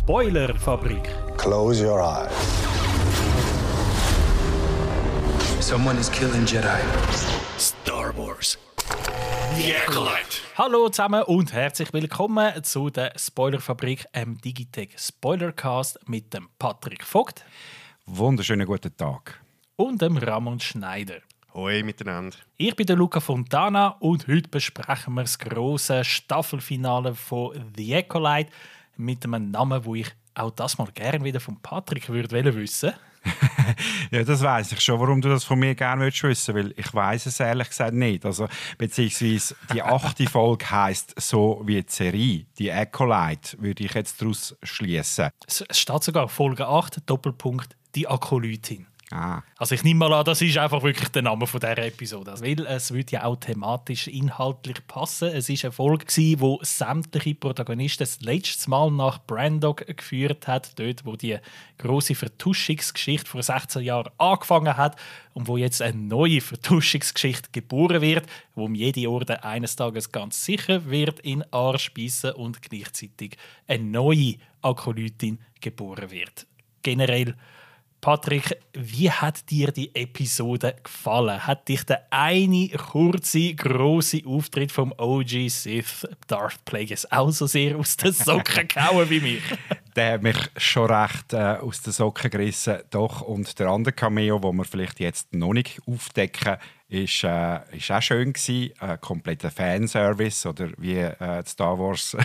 Spoilerfabrik. Close your eyes. Someone is killing Jedi. Star Wars. The Acolyte. Hallo zusammen und herzlich willkommen zu der Spoilerfabrik, Digitech Spoilercast mit dem Patrick Vogt. Wunderschönen guten Tag. Und dem Ramon Schneider. Hoi miteinander. Ich bin der Luca Fontana und heute besprechen wir das grosse Staffelfinale von The Acolyte mit einem Namen, wo ich auch das mal gerne wieder von Patrick würde wissen. Ja, das weiss ich schon, warum du das von mir gerne wissen willst, weil ich weiss es ehrlich gesagt nicht. Also, beziehungsweise die 8. Folge heisst so wie die Serie, die Acolyte, würde ich jetzt daraus schließen. Es steht sogar Folge 8, Doppelpunkt, die Akolytin. Ah. Also ich nehme mal an, das ist einfach wirklich der Name von dieser Episode. Also, weil es würde ja auch thematisch, inhaltlich passen. Es war eine Folge, wo sämtliche Protagonisten das letzte Mal nach Brandok geführt hat. Dort, wo die grosse Vertuschungsgeschichte vor 16 Jahren angefangen hat und wo jetzt eine neue Vertuschungsgeschichte geboren wird, wo jede Orde eines Tages ganz sicher wird in Arsch beißen und gleichzeitig eine neue Akolytin geboren wird. Generell, Patrick, wie hat dir die Episode gefallen? Hat dich der eine kurze, grosse Auftritt vom OG Sith Darth Plagueis auch so sehr aus den Socken gehauen wie mich? Der hat mich schon recht aus den Socken gerissen. Doch, und der andere Cameo, den wir vielleicht jetzt noch nicht aufdecken, ist auch schön gewesen. Kompletter Fanservice, oder wie die Star Wars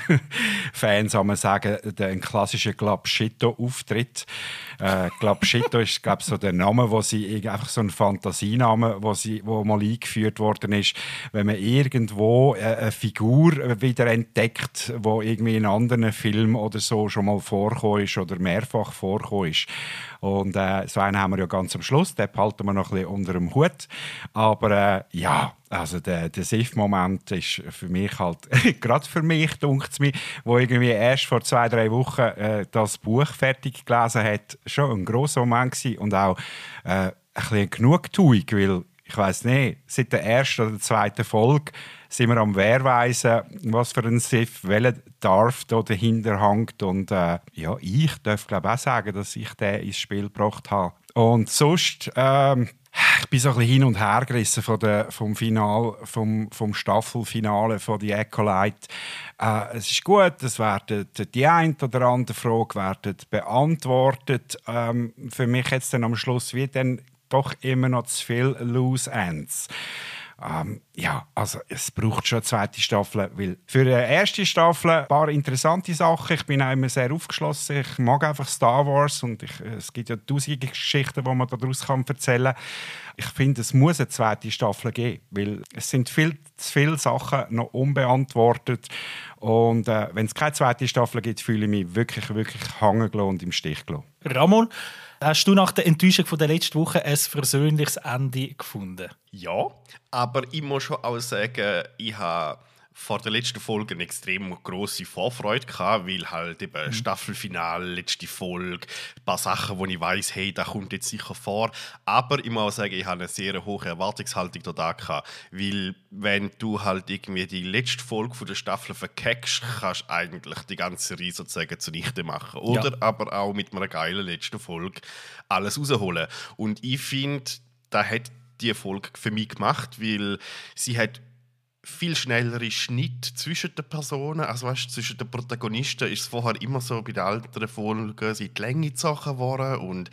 Fans sagen, ein klassischer Glapschitto-Auftritt. Glapschitto ist, glaube ich, so der Name, wo sie einfach so ein Fantasiename, wo mal eingeführt worden ist, wenn man irgendwo eine Figur wieder entdeckt, wo irgendwie in anderen Filmen oder so schon mal vorgekommen ist oder mehrfach vorgekommen ist. Und so einen haben wir ja ganz am Schluss, den behalten wir noch ein bisschen unter dem Hut. Aber ja, also der Sith-Moment ist für mich halt, gerade für mich, dunkt es mir, wo irgendwie erst vor 2-3 Wochen das Buch fertig gelesen hat, schon ein grosser Moment gewesen und auch ein bisschen Genugtuung, weil ich weiss nicht, seit der 1. oder 2. Folge sind wir am Wehrweisen, was für ein Sith, welcher Darth da dahinter hängt. Und ja, ich darf glaube auch sagen, dass ich den ins Spiel gebracht habe. Und sonst, ich bin so ein bisschen hin und her gerissen vom Staffelfinale von «The Acolyte». Es ist gut, es werden die eine oder andere Frage beantwortet. Für mich jetzt dann am Schluss wie dann doch immer noch zu viel Loose Ends. Ja, also es braucht schon eine zweite Staffel, weil für die erste Staffel ein paar interessante Sachen. Ich bin auch immer sehr aufgeschlossen. Ich mag einfach Star Wars und es gibt ja tausende Geschichten, die man daraus erzählen kann. Ich finde, es muss eine zweite Staffel geben, weil es sind viel zu viele Sachen noch unbeantwortet. Und wenn es keine zweite Staffel gibt, fühle ich mich wirklich, wirklich hängen gelassen und im Stich gelassen. Ramon, hast du nach der Enttäuschung von der letzten Woche ein versöhnliches Ende gefunden? Ja, aber ich muss schon auch sagen, ich habe vor der letzten Folge eine extrem grosse Vorfreude gehabt, weil halt eben Staffelfinale, letzte Folge, ein paar Sachen, wo ich weiss, hey, das kommt jetzt sicher vor. Aber ich muss auch sagen, ich habe eine sehr hohe Erwartungshaltung da gehabt, weil wenn du halt irgendwie die letzte Folge von der Staffel verkackst, kannst du eigentlich die ganze Serie sozusagen zunichte machen. Oder aber auch mit einer geilen letzten Folge alles rausholen. Und ich finde, da hat die Folge für mich gemacht, weil sie hat viel schnellere Schnitt zwischen den Personen, also weißt, zwischen den Protagonisten ist es vorher immer so, bei den älteren Folgen sind die Länge gezogen worden und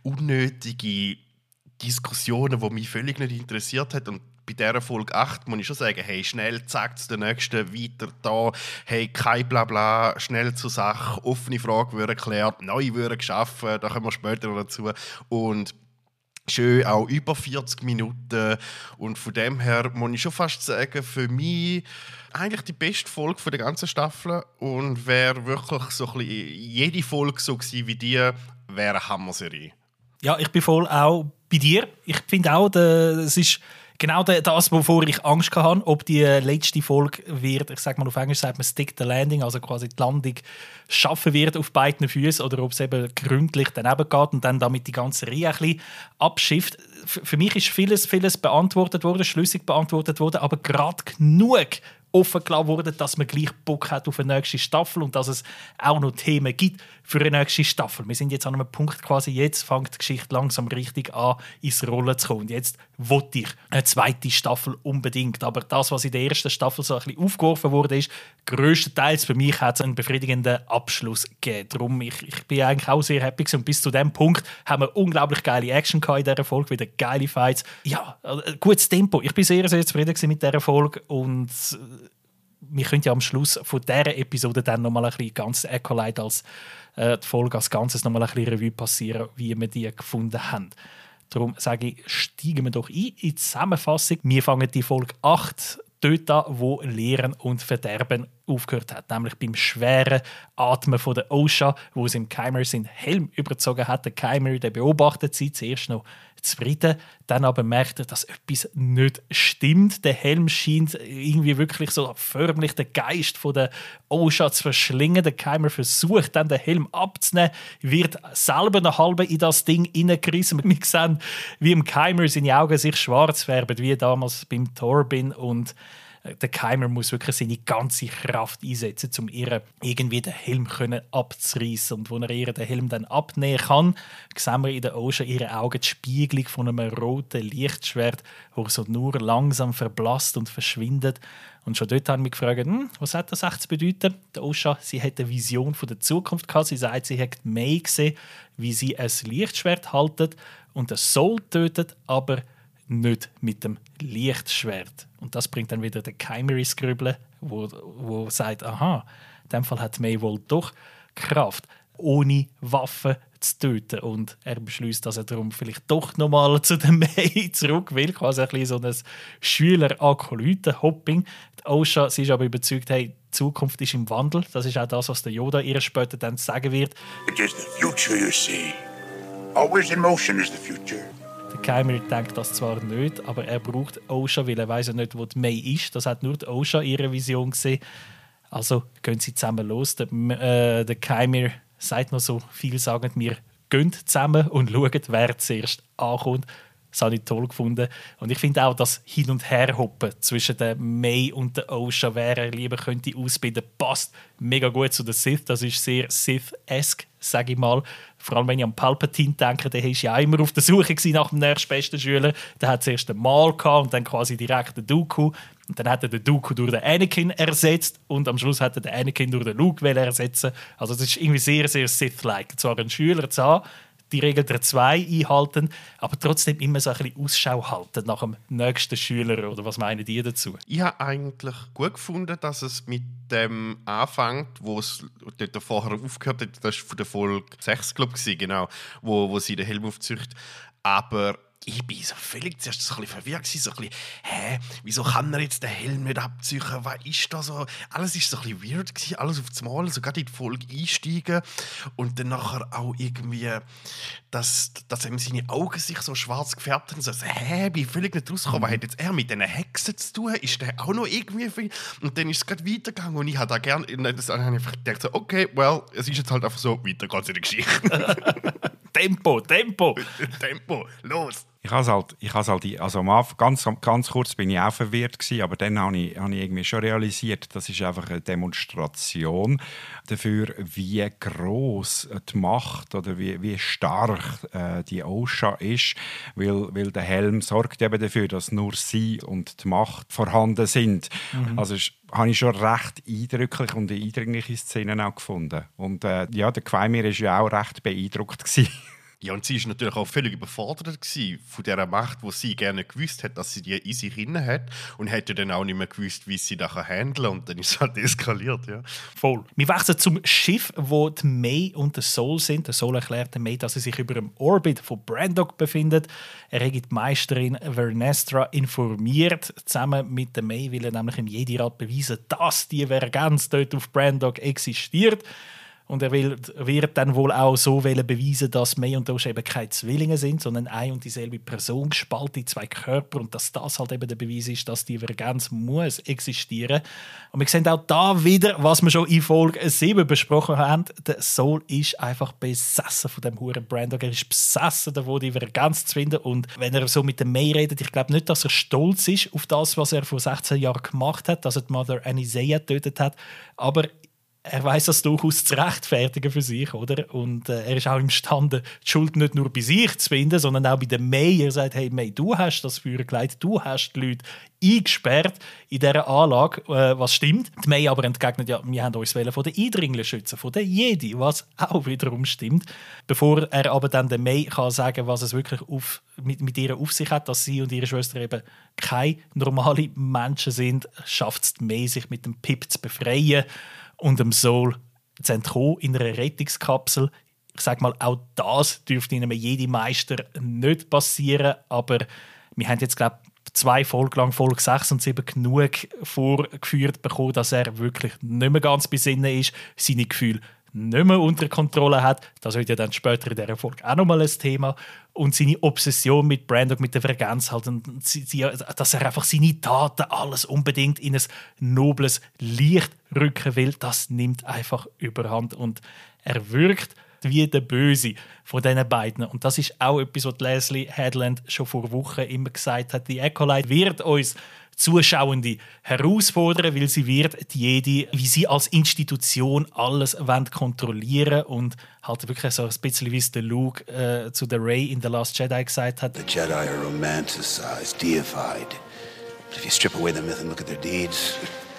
unnötige Diskussionen, die mich völlig nicht interessiert hat. Und bei dieser Folge 8 muss ich schon sagen, hey, schnell, zack, zu der nächsten, weiter da, hey, kein Blabla, schnell zur Sache, offene Fragen werden geklärt, neue werden geschaffen, da kommen wir später noch dazu. Und schön, auch über 40 Minuten. Und von dem her muss ich schon fast sagen, für mich eigentlich die beste Folge der ganzen Staffel. Und wäre wirklich so ein bisschen jede Folge so gewesen wie die, wäre eine Hammer-Serie. Ja, ich bin voll auch bei dir. Ich finde auch, es ist genau das, wovor ich Angst hatte, ob die letzte Folge wird, ich sage mal auf Englisch sagt man Stick the Landing, also quasi die Landung schaffen wird auf beiden Füßen oder ob es eben gründlich daneben geht und dann damit die ganze Reihe ein bisschen abschifft. Für mich ist vieles beantwortet worden, schlüssig beantwortet worden, aber gerade genug, offen gelassen worden, dass man gleich Bock hat auf eine nächste Staffel und dass es auch noch Themen gibt für eine nächste Staffel. Wir sind jetzt an einem Punkt quasi, jetzt fängt die Geschichte langsam richtig an, ins Rollen zu kommen. Und jetzt wollte ich eine zweite Staffel unbedingt. Aber das, was in der ersten Staffel so ein bisschen aufgeworfen wurde, ist, grösstenteils für mich hat es einen befriedigenden Abschluss gegeben. Darum, ich bin eigentlich auch sehr happy gewesen. Und bis zu diesem Punkt haben wir unglaublich geile Action in dieser Folge, wieder geile Fights. Ja, gutes Tempo. Ich bin sehr, sehr zufrieden mit dieser Folge und wir können ja am Schluss von dieser Episode dann nochmal ein bisschen ganz Acolyte als die Folge als Ganzes nochmal ein bisschen Revue passieren, wie wir die gefunden haben. Darum sage ich, steigen wir doch ein in die Zusammenfassung. Wir fangen die Folge 8 dort an, wo Lehren und Verderben aufgehört hat. Nämlich beim schweren Atmen von der Osha, wo es im Chimera seinen Helm überzogen hat. Der Chimera, der beobachtet sie zuerst noch zufrieden, dann aber merkt er, dass etwas nicht stimmt. Der Helm scheint irgendwie wirklich so förmlich den Geist von der Osha zu verschlingen. Der Chimera versucht dann, den Helm abzunehmen, wird selber noch halb in das Ding hineingerissen. Wir sehen, wie im Chimera seine Augen sich schwarz färben, wie damals beim Torbin, und der Chimera muss wirklich seine ganze Kraft einsetzen, um ihr irgendwie den Helm abzureißen. Und als er ihr den Helm dann abnehmen kann, sehen wir in der Osha ihre Augen die Spiegelung von einem roten Lichtschwert, das so nur langsam verblasst und verschwindet. Und schon dort haben wir gefragt, was hat das echt zu bedeuten? Die Osha, sie hat eine Vision von der Zukunft gehabt. Sie sagt, sie hat May gesehen, wie sie ein Lichtschwert haltet und den Soul tötet, aber nicht mit dem Lichtschwert. Und das bringt dann wieder den Chimera ins Grübeln, wo sagt, aha, in dem Fall hat May wohl doch Kraft, ohne Waffen zu töten. Und er beschließt, dass er darum vielleicht doch nochmal zu der May zurück will. Quasi ein bisschen so ein Schüler-Akolyten-Hopping. Die Osha, sie ist aber überzeugt, hey, die Zukunft ist im Wandel. Das ist auch das, was der Yoda ihr später dann sagen wird. It is the future you see. Always in motion is the future. Der Chimera denkt das zwar nicht, aber er braucht Osha, weil er weiss ja nicht, wo die May ist. Das hat nur die Osha ihre Vision gesehen. Also gehen sie zusammen los. Der Chimera sagt noch so vielsagend, wir gehen zusammen und schauen, wer zuerst ankommt. Das habe ich toll gefunden. Und ich finde auch, das Hin- und Herhoppen zwischen der May und der Osha, wer er lieber könnte ausbilden, passt mega gut zu der Sith. Das ist sehr Sith-esque, sage ich mal. Vor allem, wenn ich an Palpatine denke, der war ja immer auf der Suche nach dem nächstbesten Schüler. Der hat zuerst den Maul gehabt und dann quasi direkt den Dooku. Und dann hat er den Dooku durch den Anakin ersetzt und am Schluss hat er den Anakin durch den Luke ersetzen. Also das ist irgendwie sehr, sehr Sith-like. Zwar einen Schüler zu haben, die Regel der 2 einhalten, aber trotzdem immer so ein bisschen Ausschau halten nach dem nächsten Schüler. Oder was meinen die dazu? Ich habe eigentlich gut gefunden, dass es mit dem anfängt, wo es dort vorher aufgehört hat. Das war von der Folge 6, glaube ich, genau, wo sie den Helm aufzücht. Aber ich bin so völlig zuerst so ein bisschen verwirrt gewesen, so ein bisschen, wieso kann er jetzt den Helm nicht abziehen? Was ist da so? Alles war so ein bisschen weird gewesen, alles auf das Mal, so gerade in die Folge einsteigen und dann nachher auch irgendwie, dass ihm seine Augen sich so schwarz gefärbt haben, so, bin völlig nicht rausgekommen, was hat jetzt er mit diesen Hexen zu tun? Ist der auch noch irgendwie viel? Und dann ist es gerade weitergegangen und ich habe da gerne, das habe ich einfach gedacht, so, okay, well, es ist jetzt halt einfach so, weiter geht's in der Geschichte. Tempo, los! Ich habe halt, also am Anfang, ganz kurz bin ich auch verwirrt gewesen, aber dann habe ich irgendwie schon realisiert, das ist einfach eine Demonstration dafür, wie groß die Macht oder wie stark die Osha ist, weil der Helm sorgt eben dafür, dass nur sie und die Macht vorhanden sind. Also habe ich schon recht eindrücklich und eindringliche Szenen auch gefunden. Und der Chimera war ja auch recht beeindruckt gewesen. Ja, und sie war natürlich auch völlig überfordert von dieser Macht, die sie gerne gewusst hat, dass sie die in sich drin hat. Und hätte dann auch nicht mehr gewusst, wie sie das handeln kann. Und dann ist es halt eskaliert, ja. Voll. Wir wechseln zum Schiff, wo die May und der Soul sind. Der Soul erklärt der May, dass er sich über dem Orbit von Brandok befindet. Er hat die Meisterin Vernestra informiert. Zusammen mit der May will er nämlich im Jedi-Rat beweisen, dass die Vergenz dort auf Brandok existiert. Und er wird dann wohl auch so beweisen, dass May und Doge eben keine Zwillinge sind, sondern eine und dieselbe Person gespalten in 2 Körper und dass das halt eben der Beweis ist, dass die Divergenz muss existieren. Und wir sehen auch da wieder, was wir schon in Folge 7 besprochen haben, der Soul ist einfach besessen von dem Huren Brandog. Er ist besessen davon, Divergenz zu finden. Und wenn er so mit der May redet, ich glaube nicht, dass er stolz ist auf das, was er vor 16 Jahren gemacht hat, dass er die Mother Anisea getötet hat, aber er weiß das durchaus zu rechtfertigen für sich, oder? Und er ist auch imstande, die Schuld nicht nur bei sich zu finden, sondern auch bei der May. Er sagt, hey May, du hast das Feuer geleitet, du hast die Leute eingesperrt in dieser Anlage, was stimmt. Die May aber entgegnet, ja, wir haben uns von den Eindringlern schützen, von den Jedi, was auch wiederum stimmt. Bevor er aber dann der May kann sagen, was es wirklich mit ihr auf sich hat, dass sie und ihre Schwester eben keine normalen Menschen sind, schafft es die May, sich mit dem Pip zu befreien und dem Soul zu entkommen in einer Rettungskapsel. Ich sage mal, auch das dürfte einem Jedi-Meister nicht passieren, aber wir haben jetzt, glaube ich, 2 Folgen lang, Folge 6 und 7, genug vorgeführt bekommen, dass er wirklich nicht mehr ganz bei Sinnen ist, seine Gefühle nicht mehr unter Kontrolle hat. Das wird ja dann später in dieser Folge auch nochmal ein Thema. Und seine Obsession mit Brandog, mit der Vergangenheit, halt, und dass er einfach seine Taten alles unbedingt in ein nobles Licht rücken will, das nimmt einfach überhand. Und er wirkt wie der Böse von diesen beiden. Und das ist auch etwas, was Leslie Headland schon vor Wochen immer gesagt hat. Die Acolyte wird uns Zuschauende herausfordern, weil sie wird die Jedi, wie sie als Institution alles kontrollieren und halt wirklich so ein bisschen, wie es der Luke zu der Rey in The Last Jedi gesagt hat. The Jedi are romanticized, deified. But if you strip away the myth and look at their deeds,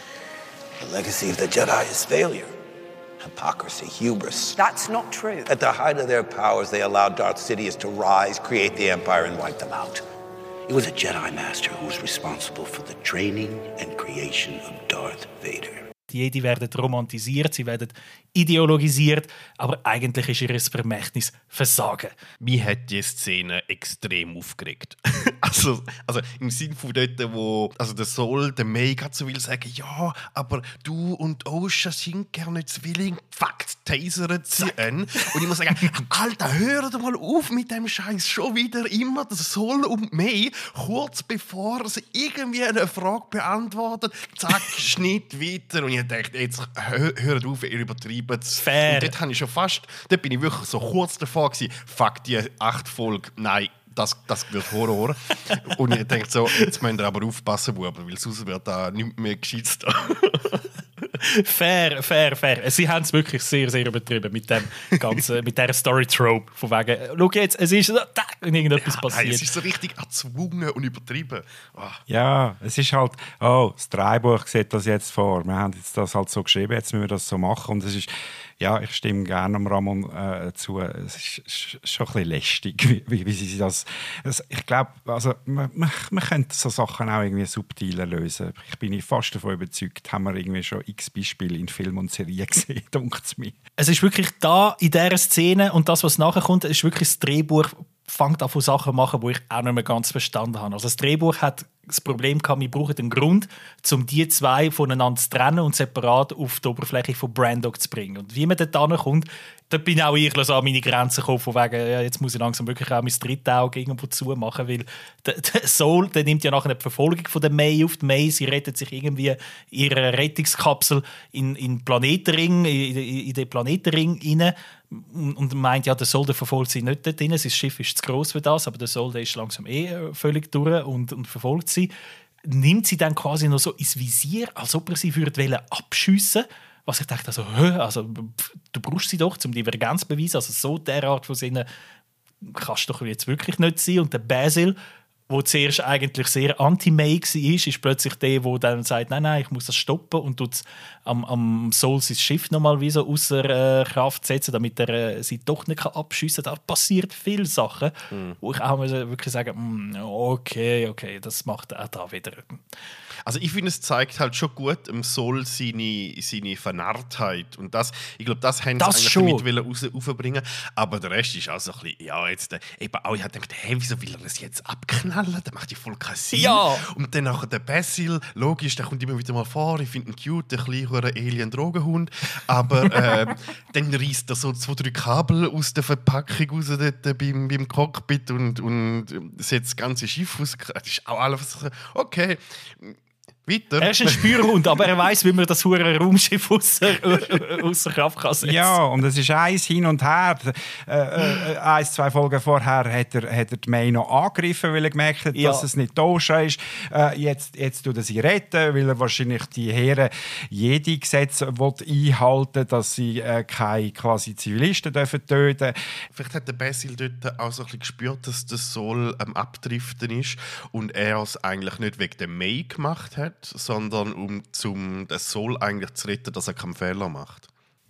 the legacy of the Jedi is failure. Hypocrisy, hubris. That's not true. At the height of their powers, they allowed Darth Sidious to rise, create the Empire, and wipe them out. It was a Jedi Master who was responsible for the training and creation of Darth Vader. Die Jedi werden romantisiert, sie werden ideologisiert, aber eigentlich ist ihr Vermächtnis Versagen. Mich hat die Szene extrem aufgeregt. also im Sinne von dort, wo der Soul, der May gerade so will sagen, ja, aber du und Osha sind gerne Zwilling, Fakt, tasern sie an. Und ich muss sagen, Alter, hör doch mal auf mit dem Scheiß, schon wieder immer der Soul und May, kurz bevor sie irgendwie eine Frage beantwortet, zack, Schnitt weiter. Und ich dachte, jetzt hört auf, ihr übertreibt es. Fair. Und dort habe ich schon fast, dort bin ich wirklich so kurz davor gewesen, fuck, die 8 Folgen, nein, das wird Horror. Und ich denke so, jetzt müsst ihr aber aufpassen, Buben, weil sonst wird da nichts mehr geschützt. Fair. Sie haben es wirklich sehr, sehr übertrieben mit dem ganzen, mit dieser Story-Trope. Von wegen, schau jetzt, es ist irgendetwas passiert. Nein, es ist so richtig erzwungen und übertrieben. Oh. Ja, es ist halt, das Drehbuch sieht das jetzt vor. Wir haben jetzt das halt so geschrieben, jetzt müssen wir das so machen. Und es ist, ja, ich stimme gerne Ramon zu. Es ist schon ein bisschen lästig, wie sie das. Ich glaube, also, man könnte so Sachen auch irgendwie subtiler lösen. Ich bin fast davon überzeugt, haben wir irgendwie schon x Beispiele in Film und Serien gesehen, denkt es mir. Es ist wirklich da in dieser Szene und das, was nachher kommt, ist wirklich das Drehbuch fängt an von Sachen zu machen, die ich auch nicht mehr ganz verstanden habe. Also das Drehbuch hat das Problem gehabt, wir brauchen einen Grund, um die 2 voneinander zu trennen und separat auf die Oberfläche von Brandog zu bringen. Und wie man dort hinkommt, da bin auch ich so an meine Grenzen gekommen, von wegen, ja, jetzt muss ich langsam wirklich auch mein drittes Auge irgendwo zumachen, weil der Soul, der nimmt ja nachher die Verfolgung von der May auf. Die May, sie rettet sich irgendwie in ihrer Rettungskapsel in den Planetenring, in den Planetenring rein und meint, ja, der Soul, der verfolgt sie nicht dort rein, sein Schiff ist zu gross für das, aber der Soul, der ist langsam völlig durch und verfolgt sie. Nimmt sie dann quasi noch so ins Visier, als ob er sie abschiessen würde. Was ich dachte, du brauchst sie doch zum Divergenz zu beweisen. Also so derart von Sinnen kannst du doch jetzt wirklich nicht sein. Und der Basil, der zuerst eigentlich sehr anti-May war, ist plötzlich der, der dann sagt, nein, ich muss das stoppen und tut am Soul sein Schiff nochmal wie so außer Kraft setzen, damit er sie doch nicht abschiessen kann. Da passiert viele Sachen, wo ich auch wirklich sagen, okay, das macht er da wieder. Also ich finde, es zeigt halt schon gut dem Soul seine Vernarrtheit. Und das, ich glaube, das haben sie eigentlich damit rausbringen. Aber der Rest ist auch so ein bisschen, ja, jetzt, eben auch, ich habe gedacht, hey, wieso will er das jetzt abknallen? knallen, der macht ja voll keinen Sinn. Ja. Und dann nachher der Basil, logisch, der kommt immer wieder mal vor, ich finde ihn cute, der kleine Alien-Drogenhund, aber dann reißt er so 2-3 Kabel aus der Verpackung raus dort beim Cockpit und setzt das ganze Schiff aus. Das ist auch alles, okay, weiter. Er ist ein Spürhund, aber er weiss, wie man das hure Raumschiff außer Kraft kann setzen. Ja, und es ist eins hin und her. 1-2 Folgen vorher hat er die May noch angegriffen, weil er gemerkt hat, dass es nicht Tosha ist. Jetzt tut er sie retten, weil er wahrscheinlich die Heere Jedi-Gesetze einhalten will, dass sie keine quasi Zivilisten töten dürfen. Vielleicht hat der Basil dort auch so ein bisschen gespürt, dass das Soul am Abdriften ist und er es eigentlich nicht wegen der May gemacht hat, sondern um den Soul eigentlich zu retten, dass er keinen Fehler macht.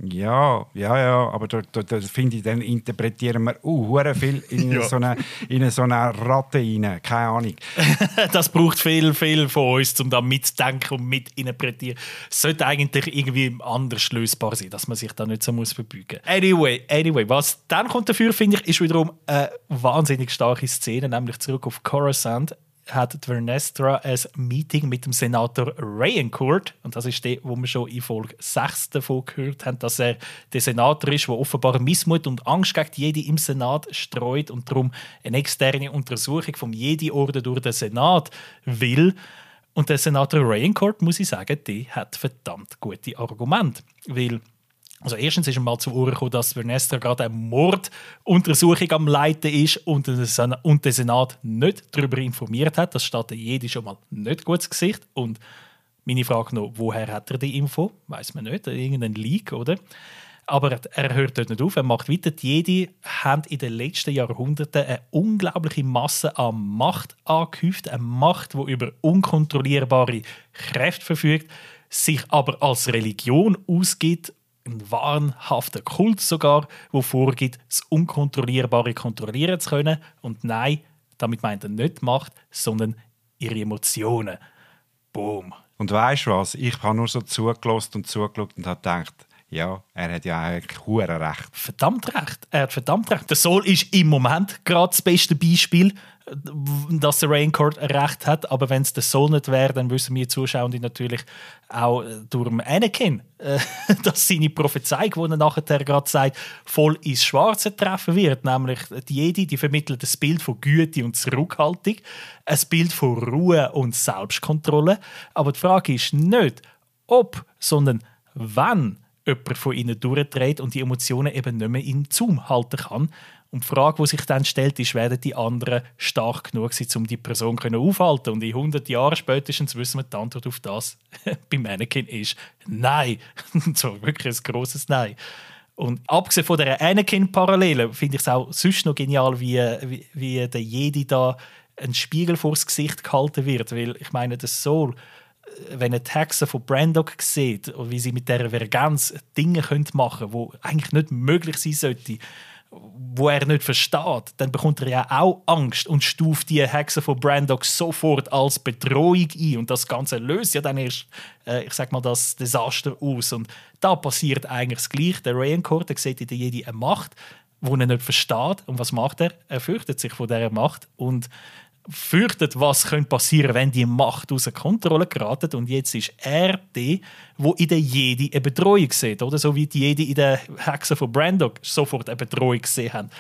Ja, aber da finde ich, dann interpretieren wir hure viel in so eine Ratte rein. Keine Ahnung. Das braucht viel von uns, um da mitzudenken und mitinterpretieren. Es sollte eigentlich irgendwie anders lösbar sein, dass man sich da nicht so verbeugen muss. Anyway, was dann kommt dafür, finde ich, ist wiederum eine wahnsinnig starke Szene, nämlich zurück auf Coruscant. Hat Vernestra ein Meeting mit dem Senator Rayencourt. Und das ist der, wo wir schon in Folge 6 davon gehört haben, dass er der Senator ist, der offenbar Missmut und Angst gegen Jedi im Senat streut und darum eine externe Untersuchung vom Jedi-Orden durch den Senat will. Und der Senator Rayencourt, muss ich sagen, der hat verdammt gute Argumente. Weil also erstens ist mal zu Ohren gekommen, dass Vernestra gerade eine Morduntersuchung am Leiten ist und der Senat nicht darüber informiert hat. Das steht jede schon mal nicht gut ins Gesicht. Und meine Frage noch, woher hat er die Info? Weiss man nicht, irgendein Leak, oder? Aber er hört dort nicht auf, er macht weiter. Die Jedi haben in den letzten Jahrhunderten eine unglaubliche Masse an Macht angehäuft. Eine Macht, die über unkontrollierbare Kräfte verfügt, sich aber als Religion ausgibt. Ein wahnhafter Kult sogar, der vorgibt, das Unkontrollierbare kontrollieren zu können. Und nein, damit meint er nicht die Macht, sondern ihre Emotionen. Boom. Und weisst du was? Ich habe nur so zugelassen und habe gedacht, ja, er hat ja eigentlich hure recht. Verdammt recht. Er hat verdammt recht. Der Soul ist im Moment gerade das beste Beispiel, dass der Rayencourt recht hat. Aber wenn es der Soul nicht wäre, dann wissen wir Zuschauer natürlich auch durch Anakin, dass seine Prophezeiung, die er nachher gerade sagt, voll ins Schwarze treffen wird. Nämlich die Jedi, die vermitteln das Bild von Güte und Zurückhaltung, ein Bild von Ruhe und Selbstkontrolle. Aber die Frage ist nicht, ob, sondern wann jemand von ihnen durchdreht und die Emotionen eben nicht mehr in Zaum halten kann. Und die Frage, die sich dann stellt, ist, werden die anderen stark genug sein, um die Person aufhalten? Und in 100 Jahren spätestens wissen wir, die Antwort auf das beim Anakin ist Nein. So wirklich ein grosses Nein. Und abgesehen von dieser Anakin-Parallele finde ich es auch sonst noch genial, wie der Jedi da ein Spiegel vors Gesicht gehalten wird. Weil ich meine, der Soul, wenn er die Hexen von Brandok sieht und wie sie mit dieser Vergenz Dinge machen können, die eigentlich nicht möglich sein sollten, wo er nicht versteht, dann bekommt er ja auch Angst und stuft die Hexen von Brandok sofort als Bedrohung ein. Und das Ganze löst ja dann erst, ich sag mal, das Desaster aus. Und da passiert eigentlich das Gleiche. Der Rayencourt, der sieht in der Jedi eine Macht, die er nicht versteht. Und was macht er? Er fürchtet sich von dieser Macht und fürchtet, was passieren könnte, wenn die Macht außer Kontrolle geraten. Und jetzt ist er der, der in der Jedi eine Bedrohung sieht. Oder? So wie die Jedi in den Hexen von Brandok sofort eine Bedrohung gesehen haben.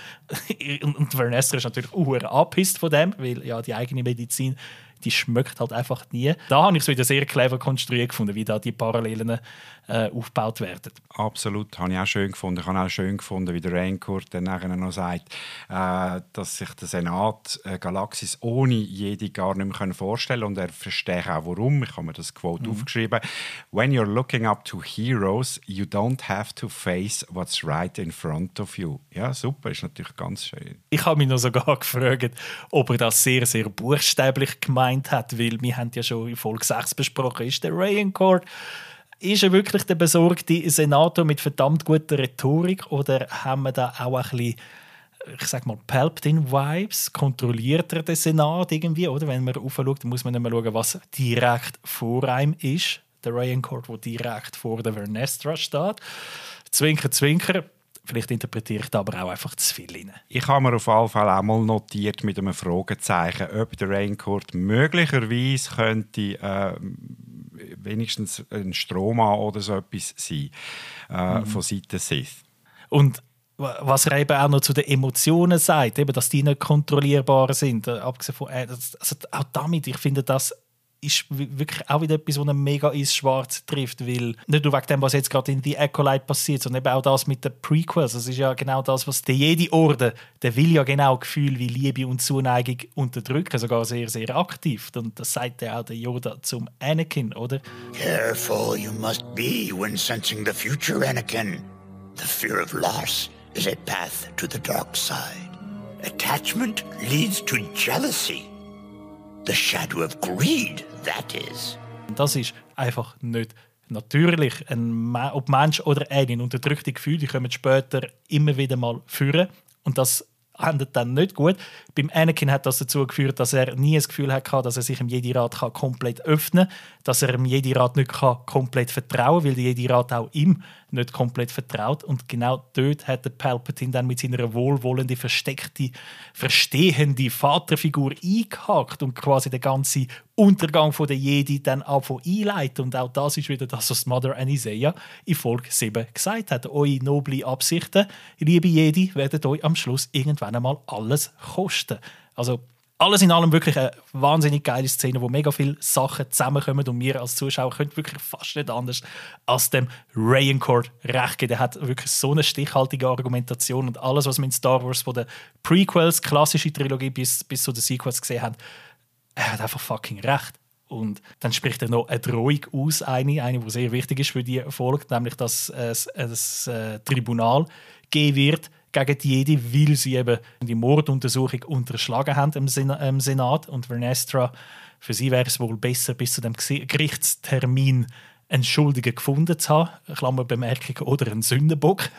Und Vernestra ist natürlich auch angepisst von dem, weil ja, die eigene Medizin, die schmeckt halt einfach nie. Da habe ich es wieder sehr clever konstruiert gefunden, wie da die Parallelen aufgebaut werden. Absolut, habe ich auch schön gefunden. Ich habe auch schön gefunden, wie der Rayencourt dann nachher noch sagt, dass sich der Senat Galaxis ohne Jedi gar nicht mehr vorstellen können. Und er versteht auch, warum. Ich habe mir das Quote aufgeschrieben. When you're looking up to heroes, you don't have to face what's right in front of you. Ja, super, ist natürlich ganz schön. Ich habe mich noch sogar gefragt, ob er das sehr, sehr buchstäblich gemeint hat, weil wir haben ja schon in Folge 6 besprochen, ist der Rayencourt, ist er wirklich der besorgte Senator mit verdammt guter Rhetorik oder haben wir da auch ein bisschen, ich sag mal, Palpatine-Vibes? Kontrolliert er den Senat irgendwie? Oder wenn man raufschaut, muss man nicht mehr schauen, was direkt vor einem ist. Der Rayencourt, der direkt vor der Vernestra steht. Zwinker, zwinker. Vielleicht interpretiere ich da aber auch einfach zu viel rein. Ich habe mir auf jeden Fall auch mal notiert mit einem Fragezeichen, ob der Raincourt möglicherweise könnte wenigstens ein Stroma oder so etwas sein von Seiten Sith. Und was er eben auch noch zu den Emotionen sagt, eben, dass die nicht kontrollierbar sind, abgesehen von, also auch damit, ich finde, das ist wirklich auch wieder etwas, was ihn mega ins Schwarze trifft, weil nicht nur wegen dem, was jetzt gerade in The Acolyte passiert, sondern eben auch das mit den Prequels. Das ist ja genau das, was der Jedi-Orden, der will ja genau Gefühle wie Liebe und Zuneigung unterdrücken, sogar sehr, sehr aktiv. Und das sagt ja auch der Yoda zum Anakin, oder? Careful you must be when sensing the future, Anakin. The fear of loss is a path to the dark side. Attachment leads to jealousy. The shadow of greed, that is. Das ist einfach nicht natürlich. Ob Mensch oder Alien, unterdrückte Gefühle, die kommen später immer wieder mal führen. Und das endet dann nicht gut. Beim Anakin hat das dazu geführt, dass er nie das Gefühl hatte, dass er sich im Jedi-Rat komplett öffnen kann, dass er dem Jedi-Rat nicht komplett vertrauen kann, weil der Jedi-Rat auch ihm nicht komplett vertraut. Und genau dort hat der Palpatine dann mit seiner wohlwollenden, verstehende Vaterfigur eingehakt und quasi den ganzen Untergang der Jedi dann einleiten. Und auch das ist wieder das, was Mother Anisea in Folge 7 gesagt hat. Eure noble Absichten, liebe Jedi, werden euch am Schluss irgendwann einmal alles kosten. Also alles in allem wirklich eine wahnsinnig geile Szene, wo mega viele Sachen zusammenkommen und wir als Zuschauer können wirklich fast nicht anders als dem Raincourt recht geben. Der hat wirklich so eine stichhaltige Argumentation und alles, was wir in Star Wars von den Prequels, klassische Trilogie bis zu den Sequels gesehen haben, er hat einfach fucking recht. Und dann spricht er noch eine Drohung aus, eine die sehr wichtig ist für die Folge, nämlich dass es ein Tribunal geben wird gegen die Jedi, weil sie eben die Morduntersuchung unterschlagen haben im Senat. Und Vernestra, für sie wäre es wohl besser, bis zu dem Gerichtstermin einen Schuldigen gefunden zu haben. Klammerbemerkung, oder einen Sündenbock.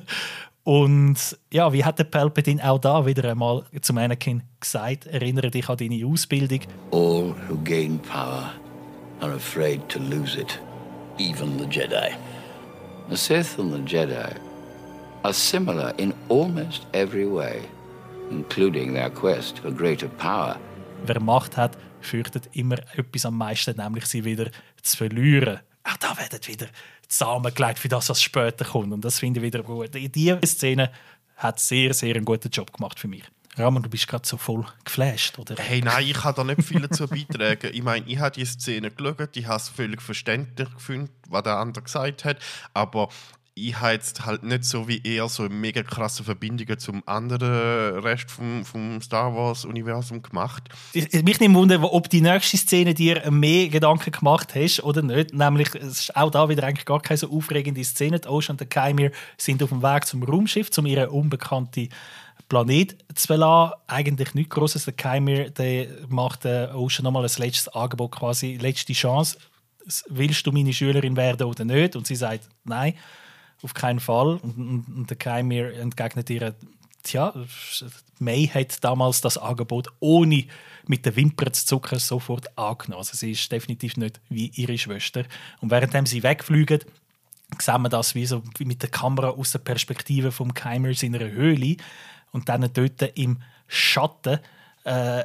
Und ja, wie hat der Palpatine auch da wieder einmal zum Anakin gesagt, erinnere dich an deine Ausbildung. All who gain power are afraid to lose it, even the Jedi. The Sith and the Jedi are similar in almost every way, including their quest for greater power. Wer Macht hat, fürchtet immer etwas am meisten, nämlich sie wieder zu verlieren. Auch da werden wieder zusammengelegt für das, was später kommt. Und das finde ich wieder gut. Diese Szene hat sehr, sehr einen guten Job gemacht für mich. Ramon, du bist gerade so voll geflasht, oder? Hey, nein, ich kann da nicht viel dazu beitragen. Ich meine, ich habe die Szene geschaut, ich habe es völlig verständlich gefunden, was der andere gesagt hat, aber ich habe jetzt halt nicht so wie er so mega krasse Verbindungen zum anderen Rest vom Star Wars-Universum gemacht. Mich nimmt Wunder, ob die nächste Szene dir mehr Gedanken gemacht hast oder nicht. Nämlich, es ist auch da wieder eigentlich gar keine so aufregende Szene. Die Ocean und der Chimere sind auf dem Weg zum Raumschiff, um ihren unbekannten Planet zu verlassen. Eigentlich nichts Grosses. Der Chimere der macht der Ocean nochmal ein letztes Angebot, quasi letzte Chance. Willst du meine Schülerin werden oder nicht? Und sie sagt, nein. Auf keinen Fall. Und der Chimere entgegnet ihr, tja, May hat damals das Angebot ohne mit den Wimpern zu zucken sofort angenommen. Also sie ist definitiv nicht wie ihre Schwester. Und währenddem sie wegfliegen, sehen wir das wie mit der Kamera aus der Perspektive vom Chimere in einer Höhle und dann dort im Schatten eine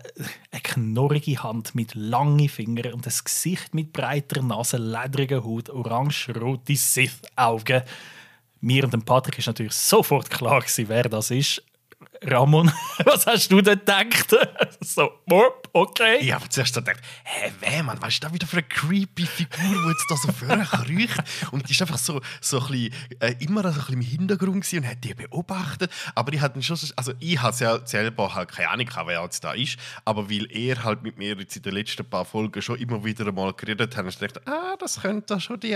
knorrige Hand mit langen Fingern und ein Gesicht mit breiter Nase, ledriger Haut, orange-rote Sith-Augen. Mir und dem Patrick ist natürlich sofort klar gewesen, wer das ist. Ramon, was hast du denn gedacht? So, okay. Ich habe zuerst gedacht, wer, Mann, was ist da wieder für eine creepy Figur, die jetzt da so vorkriecht? Und die ist einfach so ein bisschen, immer so ein bisschen im Hintergrund gewesen und hat die beobachtet. Aber ich hatte schon, also ich hatte ja selber halt keine Ahnung, wer jetzt da ist. Aber weil er halt mit mir jetzt in den letzten paar Folgen schon immer wieder mal geredet hat, habe ich gedacht, das könnte schon die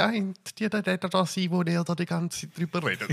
da sein, wo er da die ganze Zeit drüber redet.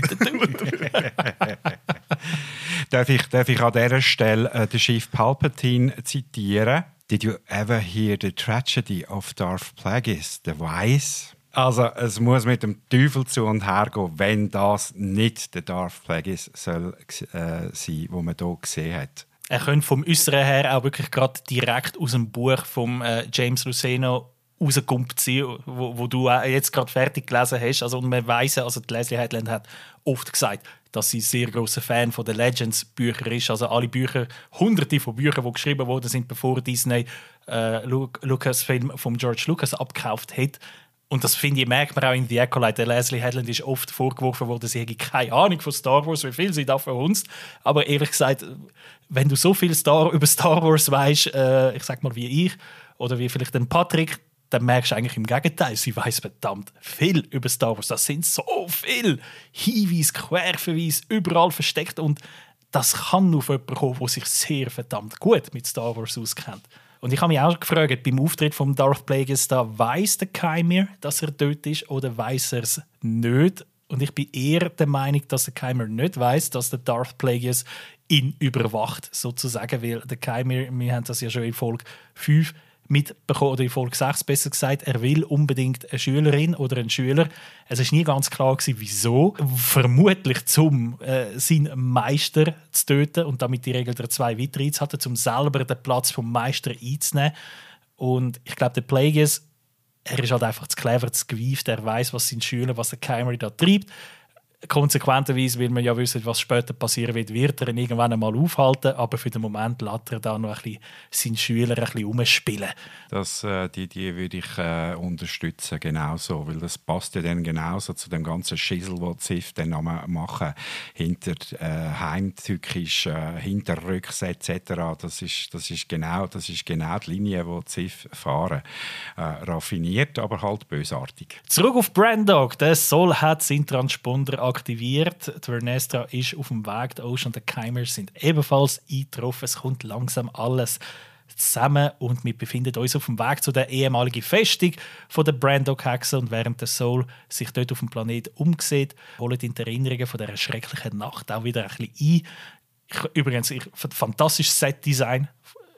Darf ich an dieser Stelle den Chief Palpatine zitieren? Did you ever hear the tragedy of Darth Plagueis, the Wise? Also, es muss mit dem Teufel zu und her gehen, wenn das nicht der Darth Plagueis soll sein, den man hier gesehen hat. Er könnte vom Äußeren her auch wirklich gerade direkt aus dem Buch von James Luceno rauskommt sie, wo du jetzt gerade fertig gelesen hast. Also, und man weiss, also die Leslie Headland hat oft gesagt, dass sie ein sehr grosser Fan von den Legends-Büchern ist. Also alle Bücher, hunderte von Büchern, die geschrieben wurden, sind, bevor Disney Lucasfilm von George Lucas abgekauft hat. Und das, finde ich, merkt man auch in The Acolyte. Der Leslie Headland ist oft vorgeworfen worden, sie hätte keine Ahnung von Star Wars, wie viel sie da verhunzt. Aber ehrlich gesagt, wenn du so viel über Star Wars weisst, ich sag mal wie ich, oder wie vielleicht ein Patrick, dann merkst du eigentlich im Gegenteil, sie weiss verdammt viel über Star Wars. Das sind so viele Hinweise, Querverweise, überall versteckt. Und das kann nur von jemandem kommen, der sich sehr verdammt gut mit Star Wars auskennt. Und ich habe mich auch gefragt, beim Auftritt von Darth Plagueis, da weiss der Kymir, dass er dort ist, oder weiss er es nicht? Und ich bin eher der Meinung, dass der Kymir nicht weiss, dass der Darth Plagueis ihn überwacht, sozusagen. Weil der Kymir, wir haben das ja schon in Folge 5 mitbekommen, oder in Folge 6 besser gesagt, er will unbedingt eine Schülerin oder einen Schüler. Es war nie ganz klar gewesen, wieso. Vermutlich um seinen Meister zu töten und damit die Regel der 2 weitere zu haben, um selber den Platz vom Meister einzunehmen. Und ich glaube, der Plagueis, er ist halt einfach zu clever, zu gewieft, er weiß, was sein Schüler, was der Kymir da treibt. Konsequenterweise, weil wir ja wissen, was später passieren wird er ihn irgendwann einmal aufhalten, aber für den Moment lässt er da noch ein bisschen seinen Schüler ein bisschen umspielen. Die würde ich unterstützen, genauso, weil das passt ja dann genauso zu dem ganzen Schissel, den die Sith dann machen, hinter heimtückisch, Hinterrücks etc. Das ist genau die Linie, die die Sith fahren. Raffiniert, aber halt bösartig. Zurück auf Brandog. Der Sol hat seinen Transponder aktiviert. Die Vernestra ist auf dem Weg. Der Ocean und der Kymir sind ebenfalls eingetroffen. Es kommt langsam alles zusammen und wir befinden uns auf dem Weg zu der ehemaligen Festung der Brandog-Hexen. Und während der Sol sich dort auf dem Planeten umsieht, holen die Erinnerungen von dieser schrecklichen Nacht auch wieder ein bisschen ein. Übrigens, fantastisches Set-Design.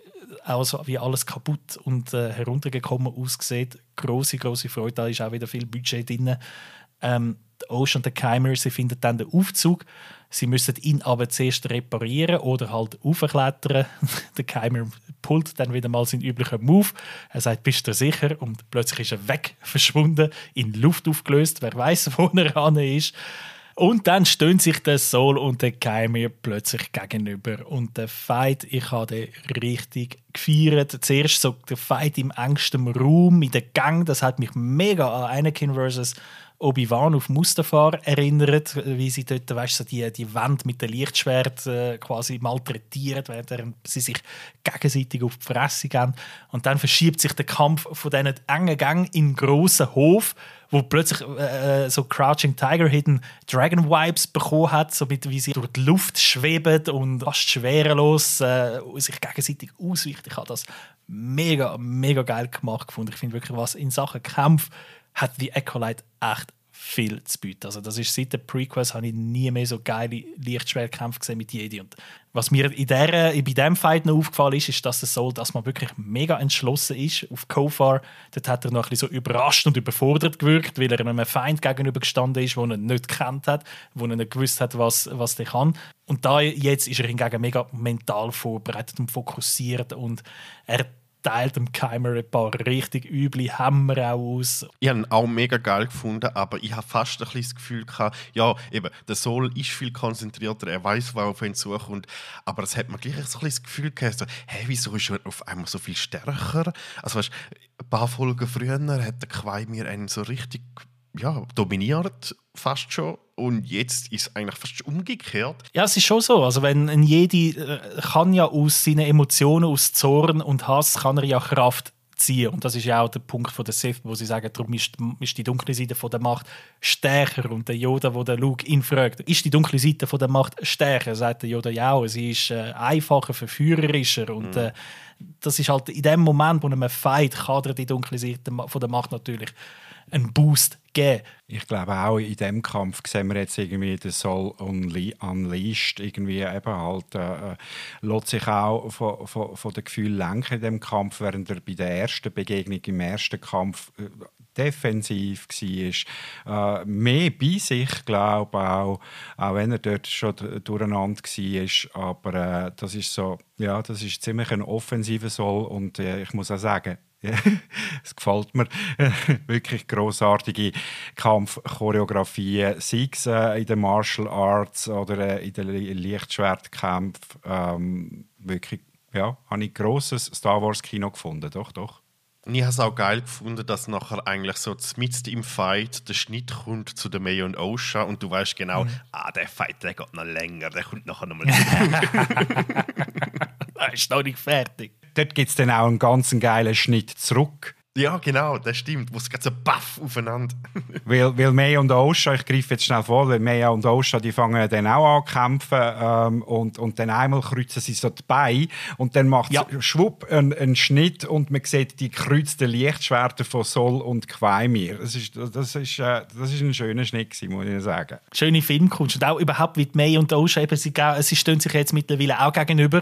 Also wie alles kaputt und heruntergekommen aussieht. Grosse Freude, da ist auch wieder viel Budget drin. Ocean und der Kymir, sie finden dann den Aufzug. Sie müssen ihn aber zuerst reparieren oder halt aufklettern. Der Kymir pullt dann wieder mal seinen üblichen Move. Er sagt, bist du sicher? Und plötzlich ist er weg, verschwunden, in Luft aufgelöst. Wer weiß, wo er ran ist. Und dann stehen sich der Sol und der Kymir plötzlich gegenüber. Und der Fight, ich habe den richtig gefeiert. Zuerst so der Fight im engsten Raum, in der Gang. Das hat mich mega an Anakin vs. Obi-Wan auf Mustafar erinnert, wie sie dort, weißt du, die Wand mit dem Lichtschwert quasi malträtieren, während sie sich gegenseitig auf die Fresse gehen. Und dann verschiebt sich der Kampf von diesen engen Gängen in einen grossen Hof, wo plötzlich so Crouching Tiger, Hidden Dragon Vibes bekommen hat, so mit, wie sie durch die Luft schweben und fast schwerelos sich gegenseitig ausweichen. Ich habe das mega geil gemacht gefunden. Ich finde wirklich, was in Sachen Kampf hat The Acolyte echt viel zu bieten. Also das ist seit den Prequels habe ich nie mehr so geile Lichtschwertkämpfe gesehen mit Jedi. Und was mir bei diesem Fight noch aufgefallen ist, dass der Sol, dass man wirklich mega entschlossen ist auf Kofar. Dort hat er noch ein bisschen so überrascht und überfordert gewirkt, weil er einem Feind gegenüber gestanden ist, den er nicht gekannt hat, wo er nicht gewusst hat, was der kann. Und da jetzt ist er hingegen mega mental vorbereitet und fokussiert und er teilt dem Kymir ein paar richtig üble Hämmer auch aus. Ich habe ihn auch mega geil gefunden, aber ich habe fast ein bisschen das Gefühl gehabt, ja, eben, der Sol ist viel konzentrierter, er weiß, wo er auf ihn zukommt, aber es hat mir gleich so ein bisschen das Gefühl gehabt, so, hey, wieso ist er auf einmal so viel stärker? Also weißt, ein paar Folgen früher hat der Kymir einen so richtig dominiert, fast schon. Und jetzt ist es eigentlich fast umgekehrt. Ja, es ist schon so. Also wenn ein Jedi kann ja aus seinen Emotionen, aus Zorn und Hass, kann er ja Kraft ziehen. Und das ist ja auch der Punkt von der Sith, wo sie sagen, darum ist die dunkle Seite von der Macht stärker. Und der Yoda, wo der Luke ihn fragt, ist die dunkle Seite von der Macht stärker? Sagt der Yoda ja auch. Sie ist einfacher, verführerischer. Und das ist halt in dem Moment, wo man fight, kann er die dunkle Seite von der Macht natürlich einen Boost geben. Ich glaube auch in diesem Kampf sehen wir jetzt irgendwie den Sol unleashed, irgendwie eben halt lässt sich auch von den Gefühlen lenken in diesem Kampf, während er bei der ersten Begegnung im ersten Kampf defensiv war, mehr bei sich, glaube auch wenn er dort schon durcheinander war, aber das ist so, ja, das ist ziemlich ein offensiver Sol und ich muss auch sagen, Es gefällt mir. Wirklich grossartige Kampfchoreografien, sei es in den Martial Arts oder in den Lichtschwertkämpfen. Wirklich, ja, habe ich grosses Star Wars Kino gefunden, doch. Ich habe es auch geil gefunden, dass nachher eigentlich so mitten im Fight der Schnitt kommt zu der May und Osha und du weißt genau, der Fight der geht noch länger, der kommt nachher nochmal zurück. Er ist noch nicht fertig. Dort gibt es dann auch einen ganz geilen Schnitt zurück. Ja, genau, das stimmt. Wo es geht so baff aufeinander. weil May und Osha, ich greife jetzt schnell vor, weil May und Osha, die fangen dann auch an zu kämpfen und dann einmal kreuzen sie so die Beine und dann macht es schwupp einen Schnitt und man sieht die gekreuzten Lichtschwerter von Sol und Quaimir. Das ist ein schöner Schnitt gewesen, muss ich sagen. Schöne Filmkunst und auch überhaupt wie die May und Osha eben, sie stehen sich jetzt mittlerweile auch gegenüber.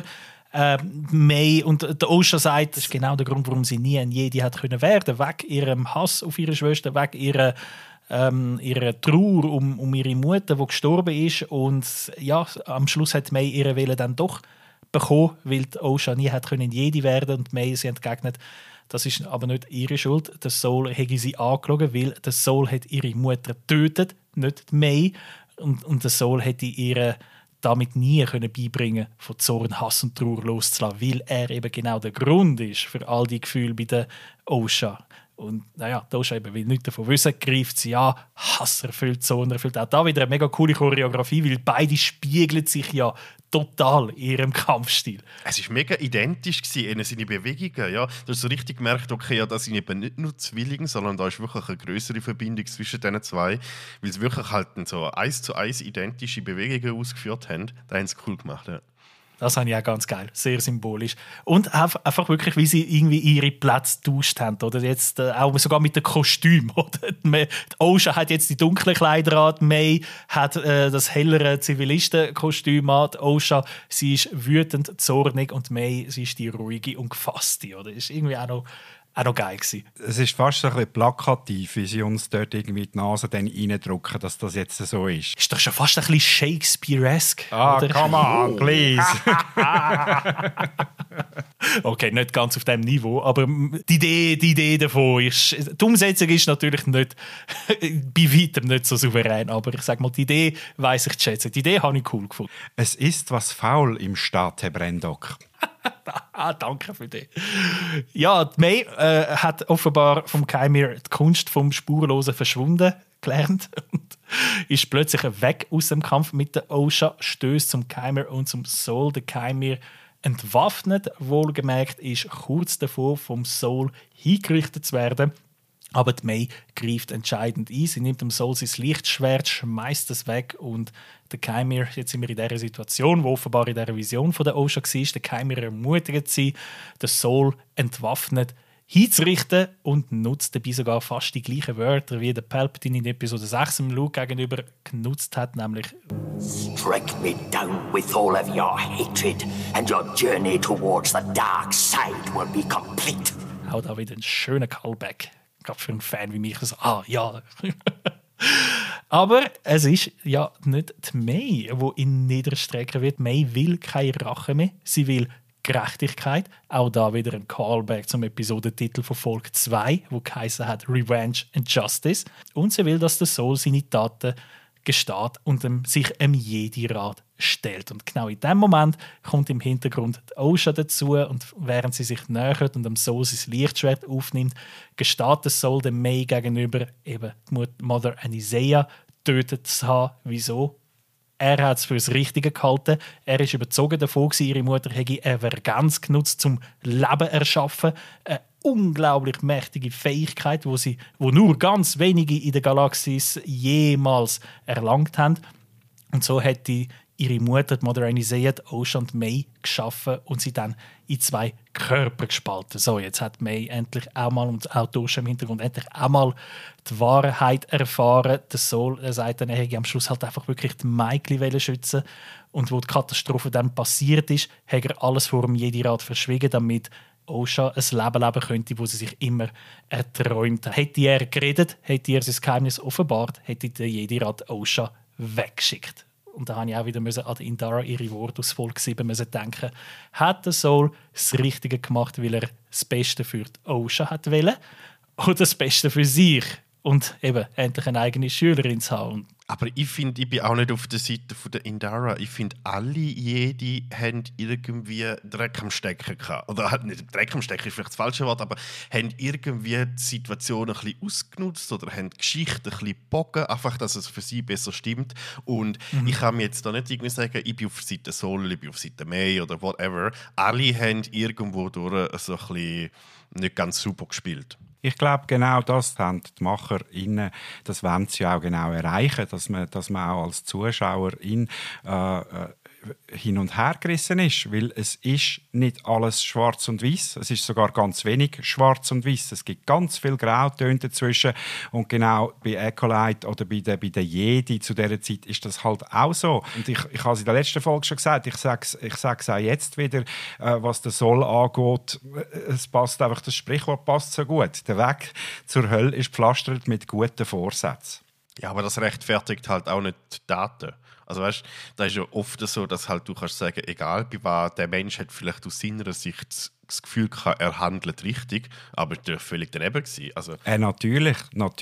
May und der Osha sagt, das ist genau der Grund, warum sie nie ein Jedi hat können werden, wegen ihrem Hass auf ihre Schwester, wegen ihrer Trauer um ihre Mutter, die gestorben ist. Und ja, am Schluss hat May ihre Wille dann doch bekommen, weil die Osha nie hat können Jedi werden und May sie entgegnet, das ist aber nicht ihre Schuld. Der Sol hätte sie angelogen, weil der Sol hat ihre Mutter getötet, nicht die May. Und der Sol hätte ihre damit nie beibringen von Zorn, Hass und Trauer loszulassen, weil er eben genau der Grund ist für all die Gefühle bei der Osha. Und naja, die Osha eben will nichts davon wissen, greift sie an, Hass erfüllt, Zorn erfüllt. Auch da wieder eine mega coole Choreografie, weil beide spiegeln sich ja total in ihrem Kampfstil. Es war mega identisch in seinen Bewegungen. Ja. Du hast so richtig gemerkt, okay, ja, das sind eben nicht nur Zwillinge, sondern da ist wirklich eine größere Verbindung zwischen diesen zwei, weil sie wirklich halt so 1:1 identische Bewegungen ausgeführt haben. Da haben sie cool gemacht. Ja. Das habe ich auch ganz geil, sehr symbolisch. Und einfach wirklich, wie sie irgendwie ihre Plätze getauscht haben. Oder jetzt auch sogar mit dem Kostüm. Oder? Die Osha hat jetzt die dunklen Kleider an, die May hat das hellere Zivilistenkostüm an. Die Osha, sie ist wütend, zornig und May, sie ist die ruhige und gefasste. Oder? Das ist irgendwie auch noch geil gewesen. Es ist fast so ein bisschen plakativ, wie sie uns dort irgendwie die Nase dann reindrücken, dass das jetzt so ist. Ist doch schon fast ein bisschen Shakespeare-esque. Oder? Come on, please. Okay, nicht ganz auf diesem Niveau, aber die Idee davon ist... Die Umsetzung ist natürlich nicht bei weitem nicht so souverän, aber ich sage mal, die Idee weiss ich zu schätzen. Die Idee habe ich cool gefunden. Es ist was faul im Staat, Herr Brendok. Danke für dich. Ja, die May hat offenbar vom Quaimir die Kunst vom spurlosen Verschwunden gelernt und ist plötzlich weg aus dem Kampf mit der Osha, stößt zum Quaimir und zum Sol. Der Quaimir entwaffnet, wohlgemerkt, ist kurz davor, vom Sol hingerichtet zu werden. Aber die May greift entscheidend ein. Sie nimmt dem Sol sein Lichtschwert, schmeißt es weg und der Quaimir, jetzt sind wir in dieser Situation, wo offenbar in dieser Vision von der Osha war, der Quaimir ermutigt sie, den Sol entwaffnet hinzurichten und nutzt dabei sogar fast die gleichen Wörter, wie der Palpatine in Episode 6 im Luke gegenüber genutzt hat, nämlich Strike me down with all of your hatred and your journey towards the dark side will be complete. Auch da wieder ein schöner Callback. Gerade für einen Fan wie mich. Also, ja. Aber es ist ja nicht die May, die in niederstrecken wird. May will keine Rache mehr. Sie will Gerechtigkeit. Auch da wieder ein Callback zum Episodentitel von Folge 2, wo geheißen hat Revenge and Justice. Und sie will, dass der Sol seine Taten gesteht und sich einem Jedi-Rat stellt. Und genau in dem Moment kommt im Hintergrund die Osha dazu und während sie sich nähert und dem Sol sein Lichtschwert aufnimmt, gesteht der Sol dem May gegenüber, eben die Mother Anisea tötet zu haben. Wieso? Er hat es für das Richtige gehalten. Er war überzogen davon, ihre Mutter hätte Evergenz genutzt, zum Leben zu erschaffen. Eine unglaublich mächtige Fähigkeit, wo nur ganz wenige in der Galaxis jemals erlangt haben. Und so hat ihre Mutter, die Mother Anisea, die Osha und May geschaffen und sie dann in 2 Körper gespalten. So, jetzt hat May endlich auch mal, und auch die Osha im Hintergrund, endlich auch mal die Wahrheit erfahren. Der Sol sagt dann, er hätte am Schluss halt einfach wirklich die Mädchen schützen. Und wo die Katastrophe dann passiert ist, hat er alles vor dem Jedi-Rat verschwiegen, damit Osha ein Leben leben könnte, das sie sich immer erträumt hat. Hätte er geredet, hätte er sein Geheimnis offenbart, hätte der Jedi-Rat Osha weggeschickt. und da habe ich auch wieder an Indara ihre Worte aus Folge 7 denken, hat der Soul das Richtige gemacht, weil er das Beste für die Osha hat wollen oder das Beste für sich und eben endlich eine eigene Schülerin zu haben. Aber ich finde, ich bin auch nicht auf der Seite von der Indara. Ich finde, jede haben irgendwie Dreck am Stecken gehabt. Oder halt nicht Dreck am Stecken, ist vielleicht das falsche Wort, aber haben irgendwie die Situation ein bisschen ausgenutzt oder haben die Geschichte ein bisschen gebogen, einfach, dass es für sie besser stimmt. Und ich kann mir jetzt da nicht irgendwie sagen, ich bin auf der Seite Soul, ich bin auf der Seite May oder whatever. Alle haben irgendwo durch so ein bisschen nicht ganz super gespielt. Ich glaube, genau das haben die MacherInnen, das wollen sie auch genau erreichen, dass man auch als Zuschauerin hin und her gerissen ist, weil es ist nicht alles schwarz und weiß. Es ist sogar ganz wenig schwarz und weiß. Es gibt ganz viele Grautöne dazwischen und genau bei Acolyte oder bei der Jedi zu dieser Zeit ist das halt auch so. Und ich habe es in der letzten Folge schon gesagt, ich sag's auch jetzt wieder, was der Soul angeht, es passt einfach, das Sprichwort passt so gut. Der Weg zur Hölle ist gepflastert mit guten Vorsätzen. Ja, aber das rechtfertigt halt auch nicht die Daten. Also weißt, da ist ja oft so, dass halt du kannst sagen, egal bei was, der Mensch hat vielleicht aus seiner Sicht das Gefühl gehabt, er handelt richtig, aber er war völlig daneben gewesen. Also natürlich.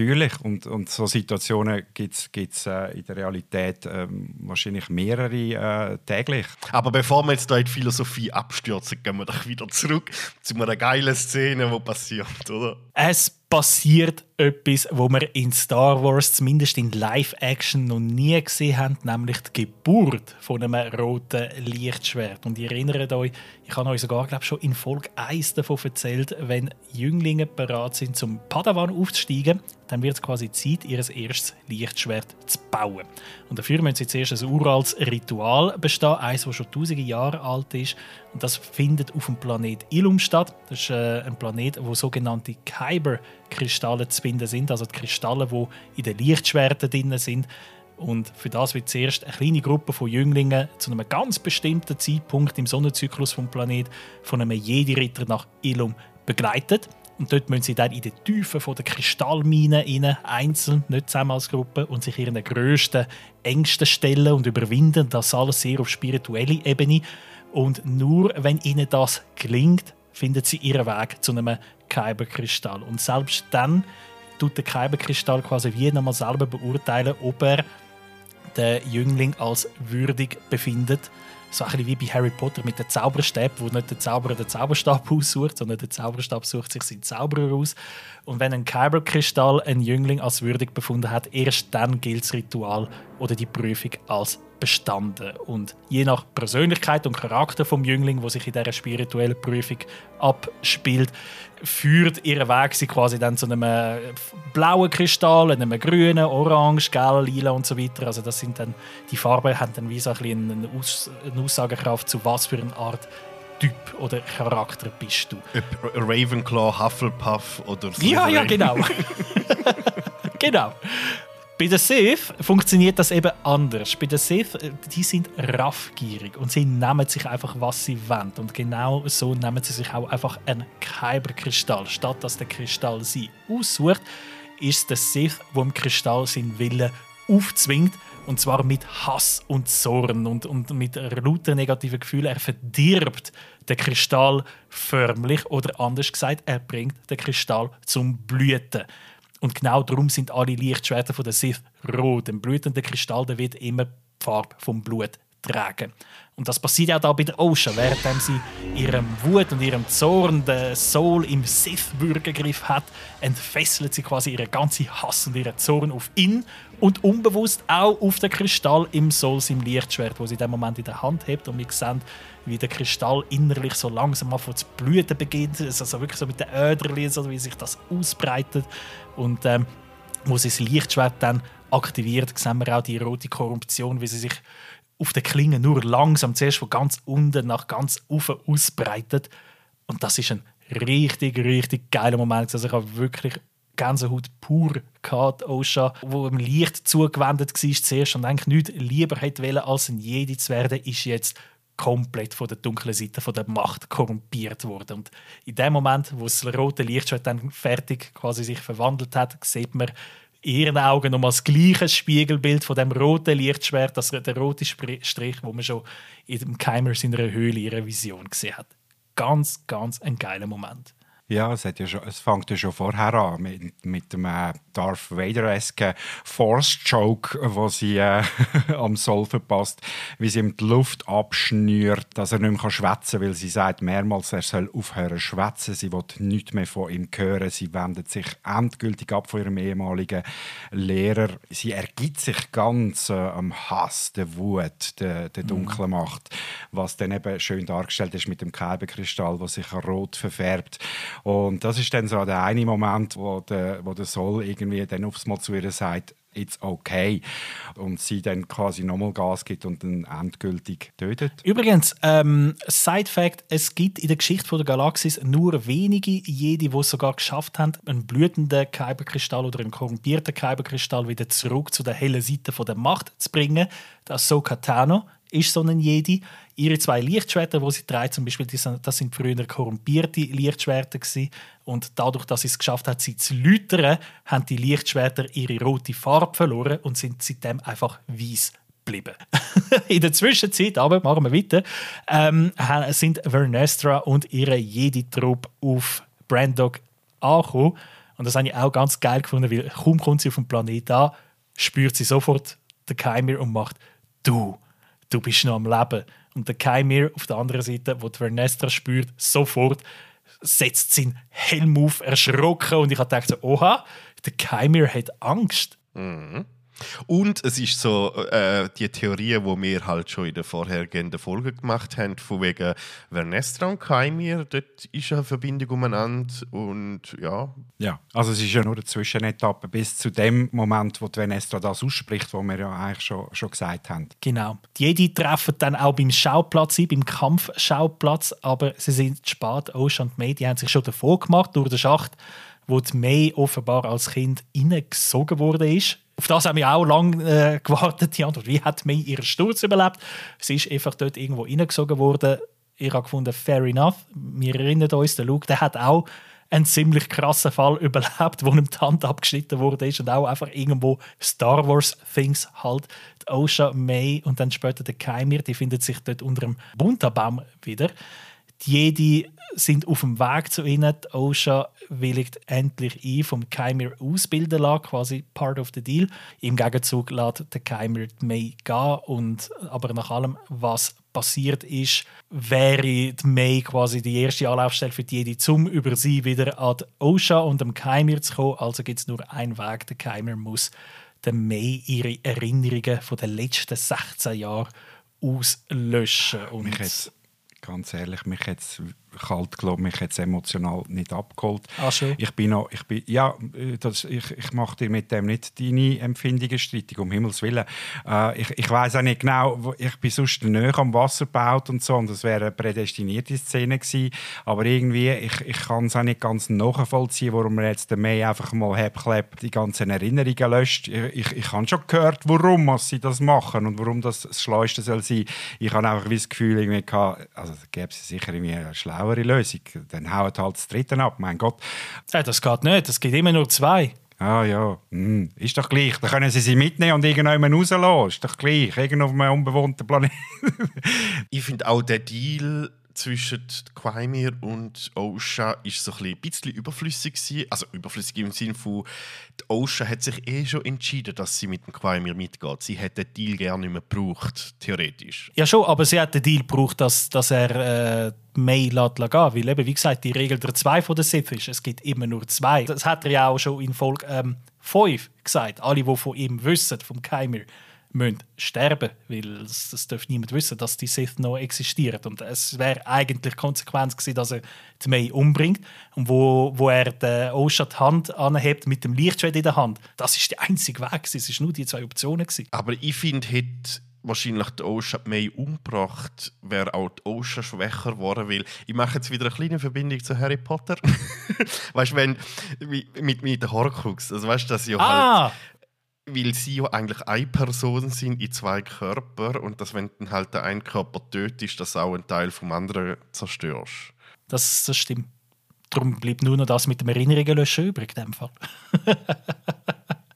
Und so Situationen gibt's in der Realität wahrscheinlich mehrere täglich. Aber bevor wir jetzt da in die Philosophie abstürzen, gehen wir doch wieder zurück zu einer geilen Szene, die passiert, oder? Es passiert etwas, wo wir in Star Wars zumindest in Live-Action noch nie gesehen haben, nämlich die Geburt von einem roten Lichtschwert. Und ihr erinnert euch, ich habe euch sogar, glaube ich, schon in Folge 1 davon erzählt, wenn Jünglinge bereit sind, zum Padawan aufzusteigen, dann wird es quasi Zeit, ihr erstes Lichtschwert zu bauen. Und dafür müssen sie zuerst ein uraltes Ritual bestehen, eines, das schon tausende Jahre alt ist. Und das findet auf dem Planet Ilum statt. Das ist ein Planet, wo sogenannte Kyber-Kristalle zu finden sind, also die Kristalle, die in den Lichtschwertern drin sind. Und für das wird zuerst eine kleine Gruppe von Jünglingen zu einem ganz bestimmten Zeitpunkt im Sonnenzyklus vom Planet von einem Jedi-Ritter nach Ilum begleitet. Und dort müssen sie dann in die Tiefen der Kristallmine rein, einzeln, nicht zusammen als Gruppe, und sich ihren grössten Ängsten stellen und überwinden. Das alles sehr auf spiritueller Ebene. Und nur wenn ihnen das gelingt, finden sie ihren Weg zu einem Kyberkristall. Und selbst dann tut der Kyberkristall quasi wie nochmal selber beurteilen, ob er den Jüngling als würdig befindet. So ein bisschen wie bei Harry Potter mit den Zauberstäben, wo nicht der Zauberer den Zauberstab aussucht, sondern der Zauberstab sucht sich seinen Zauberer aus. Und wenn ein Kyberkristall einen Jüngling als würdig befunden hat, erst dann gilt das Ritual oder die Prüfung als bestanden. Und je nach Persönlichkeit und Charakter vom Jüngling, wo sich in dieser spirituellen Prüfung abspielt, führt ihr Weg sie quasi dann zu einem blauen Kristall, einem grünen, orange, gelb, lila und so weiter. Also das sind dann, die Farben haben dann wie so ein bisschen eine Aussagekraft, zu was für eine Art Typ oder Charakter bist du. Ravenclaw, Hufflepuff oder so. Ja, genau. Genau. Bei den Sith funktioniert das eben anders. Bei den Sith, die sind raffgierig und sie nehmen sich einfach, was sie wollen. Und genau so nehmen sie sich auch einfach einen Kyberkristall. Statt dass der Kristall sie aussucht, ist es der Sith, der dem Kristall seinen Willen aufzwingt. Und zwar mit Hass und Zorn und mit lauter negativen Gefühlen. Er verdirbt den Kristall förmlich, oder anders gesagt, er bringt den Kristall zum Blüten. Und genau darum sind alle Lichtschwerter von der Sith rot. Ein blütender Kristall, der wird immer die Farbe vom Blut tragen. Und das passiert auch da bei der Osha, während sie ihrem Wut und ihrem Zorn den Soul im Sith-Würgegriff hat, entfesselt sie quasi ihren ganzen Hass und ihren Zorn auf ihn und unbewusst auch auf den Kristall im Soul, im Lichtschwert, wo sie in dem Moment in der Hand hebt. Und wir sehen, wie der Kristall innerlich so langsam anfängt zu blüten beginnt, also wirklich so mit den Öderchen, so wie sich das ausbreitet. Und wo sie das Lichtschwert dann aktiviert, sehen wir auch die rote Korruption, wie sie sich auf den Klingen nur langsam zuerst von ganz unten nach ganz oben ausbreitet. Und das ist ein richtig, richtig geiler Moment. Also ich habe wirklich Gänsehaut pur gehabt, Osha, wo im Licht zugewendet war zuerst und eigentlich nichts lieber hätte wollen, als ein Jedi zu werden, ist jetzt komplett von der dunklen Seite von der Macht korrumpiert worden. Und in dem Moment, wo das rote Lichtschwert dann fertig quasi sich verwandelt hat, sieht man in ihren Augen nochmal das gleiche Spiegelbild von dem roten Lichtschwert, der rote Strich, wo man schon in dem Keimer seiner Höhle ihre Vision gesehen hat. Ganz, ganz ein geiler Moment. Ja, es fängt ja schon vorher an mit dem Darth Vader-esken Force-Joke, wo sie am Soul verpasst, wie sie ihm die Luft abschnürt, dass er nicht mehr schwätzen kann, weil sie sagt mehrmals, er soll aufhören zu schwätzen. Sie will nichts mehr von ihm hören. Sie wendet sich endgültig ab von ihrem ehemaligen Lehrer. Sie ergibt sich ganz am Hass, der Wut, der dunklen Macht, was dann eben schön dargestellt ist mit dem Kyberkristall, der sich rot verfärbt. Und das ist dann so der eine Moment, wo der Sol irgendwie dann aufs Mal zu ihr sagt, it's okay. Und sie dann quasi nochmal Gas gibt und dann endgültig tötet. Übrigens, Side-Fact, es gibt in der Geschichte der Galaxis nur wenige Jedi, die es sogar geschafft haben, einen blühenden Kyberkristall oder einen korrumpierten Kyberkristall wieder zurück zu der hellen Seite der Macht zu bringen. Das Ahsoka Tano ist so ein Jedi. Ihre 2 Lichtschwerter, die sie trägt, zum Beispiel, das sind früher korrumpierte Lichtschwerter gewesen. Und dadurch, dass sie es geschafft hat, sie zu läutern, haben die Lichtschwerter ihre rote Farbe verloren und sind seitdem einfach weiß geblieben. In der Zwischenzeit, aber machen wir weiter, sind Vernestra und ihre Jedi-Truppe auf Brandok angekommen. Und das habe ich auch ganz geil gefunden, weil kaum kommt sie auf den Planeten an, spürt sie sofort den Keimer und macht «Du bist noch am Leben». Und der Keimer auf der anderen Seite, wo die Vernestra spürt, sofort setzt seinen Helm auf, erschrocken. Und ich habe gedacht, so, oha, der Keimer hat Angst. Mhm. Und es ist so die Theorie, die wir halt schon in der vorhergehenden Folge gemacht haben, von wegen Vernestra und Keimer, dort ist eine Verbindung umeinander und ja. Ja, also es ist ja nur eine Zwischenetappe bis zu dem Moment, wo die Vernestra das ausspricht, was wir ja eigentlich schon gesagt haben. Genau. Die Jedi treffen dann auch beim Schauplatz ein, beim Kampfschauplatz, aber sie sind zu spät. Osha und May, die haben sich schon davor gemacht durch den Schacht, wo die May offenbar als Kind reingesogen worden ist. Auf das haben wir auch lange gewartet, die Antwort. Wie hat May ihren Sturz überlebt? Sie ist einfach dort irgendwo reingesogen worden. Ich habe gefunden, fair enough. Wir erinnern uns, der Luke, der hat auch einen ziemlich krassen Fall überlebt, wo ihm die Hand abgeschnitten wurde und auch einfach irgendwo Star Wars Things halt. Die Osha, May und dann später der Keimer, die findet sich dort unter dem Buntabaum wieder. Die Jedi sind auf dem Weg zu ihnen. Die Osha willigt endlich ein, vom Keimer ausbilden lassen, quasi part of the deal. Im Gegenzug lässt der Keimer die May gehen. Aber nach allem, was passiert ist, wäre die May quasi die erste Anlaufstelle für die Jedi, um über sie wieder an die Osha und dem Keimer zu kommen. Also gibt es nur einen Weg. Der Keimer muss der May ihre Erinnerungen von den letzten 16 Jahren auslöschen. Und ganz ehrlich, mich hat es kalt gelassen, mich hat es emotional nicht abgeholt. Ach schon? Ich mache dir mit dem nicht deine Empfindungen streitig, um Himmels Willen. Ich weiss auch nicht genau, ich bin sonst näher am Wasser gebaut und so, und das wäre eine prädestinierte Szene gewesen, aber irgendwie, ich kann es auch nicht ganz nachvollziehen, warum man jetzt May einfach mal die ganzen Erinnerungen löscht. Ich habe schon gehört, warum sie das machen und warum das Schleuste soll sein. Ich habe einfach das Gefühl, irgendwie, also gäbe es sicher irgendwie eine schlauere Lösung. Dann hauen halt das Dritte ab, mein Gott. Das geht nicht, es gibt immer nur 2. Ah ja, ist doch gleich. Dann können sie mitnehmen und irgendjemand rauslassen. Ist doch gleich, irgendwo auf einem unbewohnten Planeten. Ich finde auch der Deal zwischen Quaimir und Osha ist so ein bisschen überflüssig gewesen. Also überflüssig im Sinne von, die Osha hat sich schon entschieden, dass sie mit dem Quaimir mitgeht. Sie hätte den Deal gerne nicht mehr gebraucht, theoretisch. Ja schon, aber sie hat den Deal gebraucht, dass er May lässt gehen. Weil eben, wie gesagt, die Regel der 2 von der Sith ist, es gibt immer nur 2. Das hat er ja auch schon in Folge 5 gesagt. Alle, die von ihm wissen, vom Keimer, müssen sterben, weil es darf niemand wissen, dass die Sith noch existiert. Und es wäre eigentlich Konsequenz gewesen, dass er die May umbringt. Und wo er den Osha die Hand anhebt mit dem Lichtschwert in der Hand, das ist der einzige Weg gewesen. Es waren nur die 2 Optionen gewesen. Aber ich finde, hätte wahrscheinlich die Osha May umgebracht, wäre auch die Osha schwächer geworden, weil ich mache jetzt wieder eine kleine Verbindung zu Harry Potter. Weißt du, wenn mit den Horcrux, also weißt du, dass ja halt, weil sie ja eigentlich eine Person sind in 2 Körpern und dass, wenn du halt den einen Körper tötest, dass auch ein Teil vom anderen zerstörst. Das stimmt. Darum bleibt nur noch das mit dem Erinnerungen löschen übrig, in dem Fall.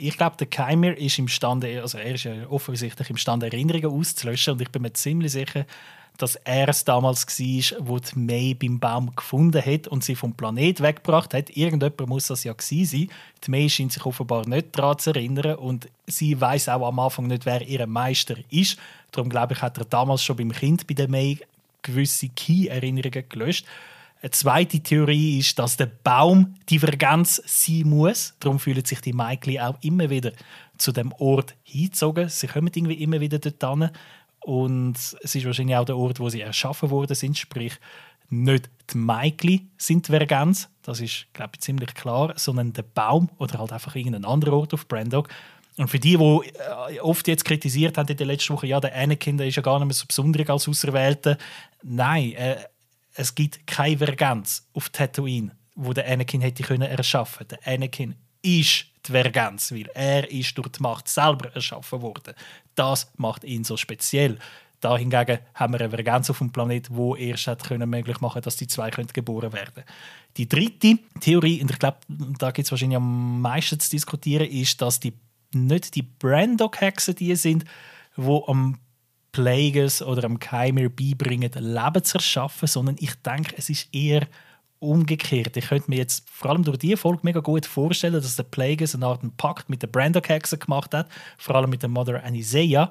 ich glaube, der Keimer ist imstande, also er ist ja offensichtlich imstande, Erinnerungen auszulöschen, und ich bin mir ziemlich sicher, dass er es damals war, wo die May beim Baum gefunden hat und sie vom Planet weggebracht hat. Irgendjemand muss das ja gewesen sein. Die May scheint sich offenbar nicht daran zu erinnern und sie weiß auch am Anfang nicht, wer ihr Meister ist. Darum glaube ich, hat er damals schon beim Kind bei der May gewisse Key-Erinnerungen gelöscht. Eine zweite Theorie ist, dass der Baum Divergenz sein muss. Darum fühlen sich die Mädchen auch immer wieder zu dem Ort hingezogen. Sie kommen irgendwie immer wieder dort hin. Und es ist wahrscheinlich auch der Ort, wo sie erschaffen worden sind. Sprich, nicht die Mädchen sind Divergenz. Das ist, glaube ich, ziemlich klar. Sondern der Baum oder halt einfach irgendein anderer Ort auf Brandok. Und für die oft jetzt kritisiert haben in der letzten Woche, ja, der Anakin, der ist ja gar nicht mehr so besonders als Auserwählter. Nein, es gibt keine Vergenz auf Tatooine, wo der Anakin hätte erschaffen können. Der Anakin ist die Vergenz, weil er ist durch die Macht selber erschaffen worden. Das macht ihn so speziell. Da hingegen haben wir eine Vergenz auf dem Planet, wo erst möglich machen konnte, dass die zwei geboren werden können. Die dritte Theorie, und ich glaube, da gibt es wahrscheinlich am meisten zu diskutieren, ist, dass nicht die Brandok-Hexen die sind, die am Plagueis oder am Keimer beibringen, Leben zu erschaffen, sondern ich denke, es ist eher umgekehrt. Ich könnte mir jetzt vor allem durch diese Folge mega gut vorstellen, dass der Plagueis eine Art Pakt mit den Brandok-Hexen gemacht hat, vor allem mit der Mother Anisea,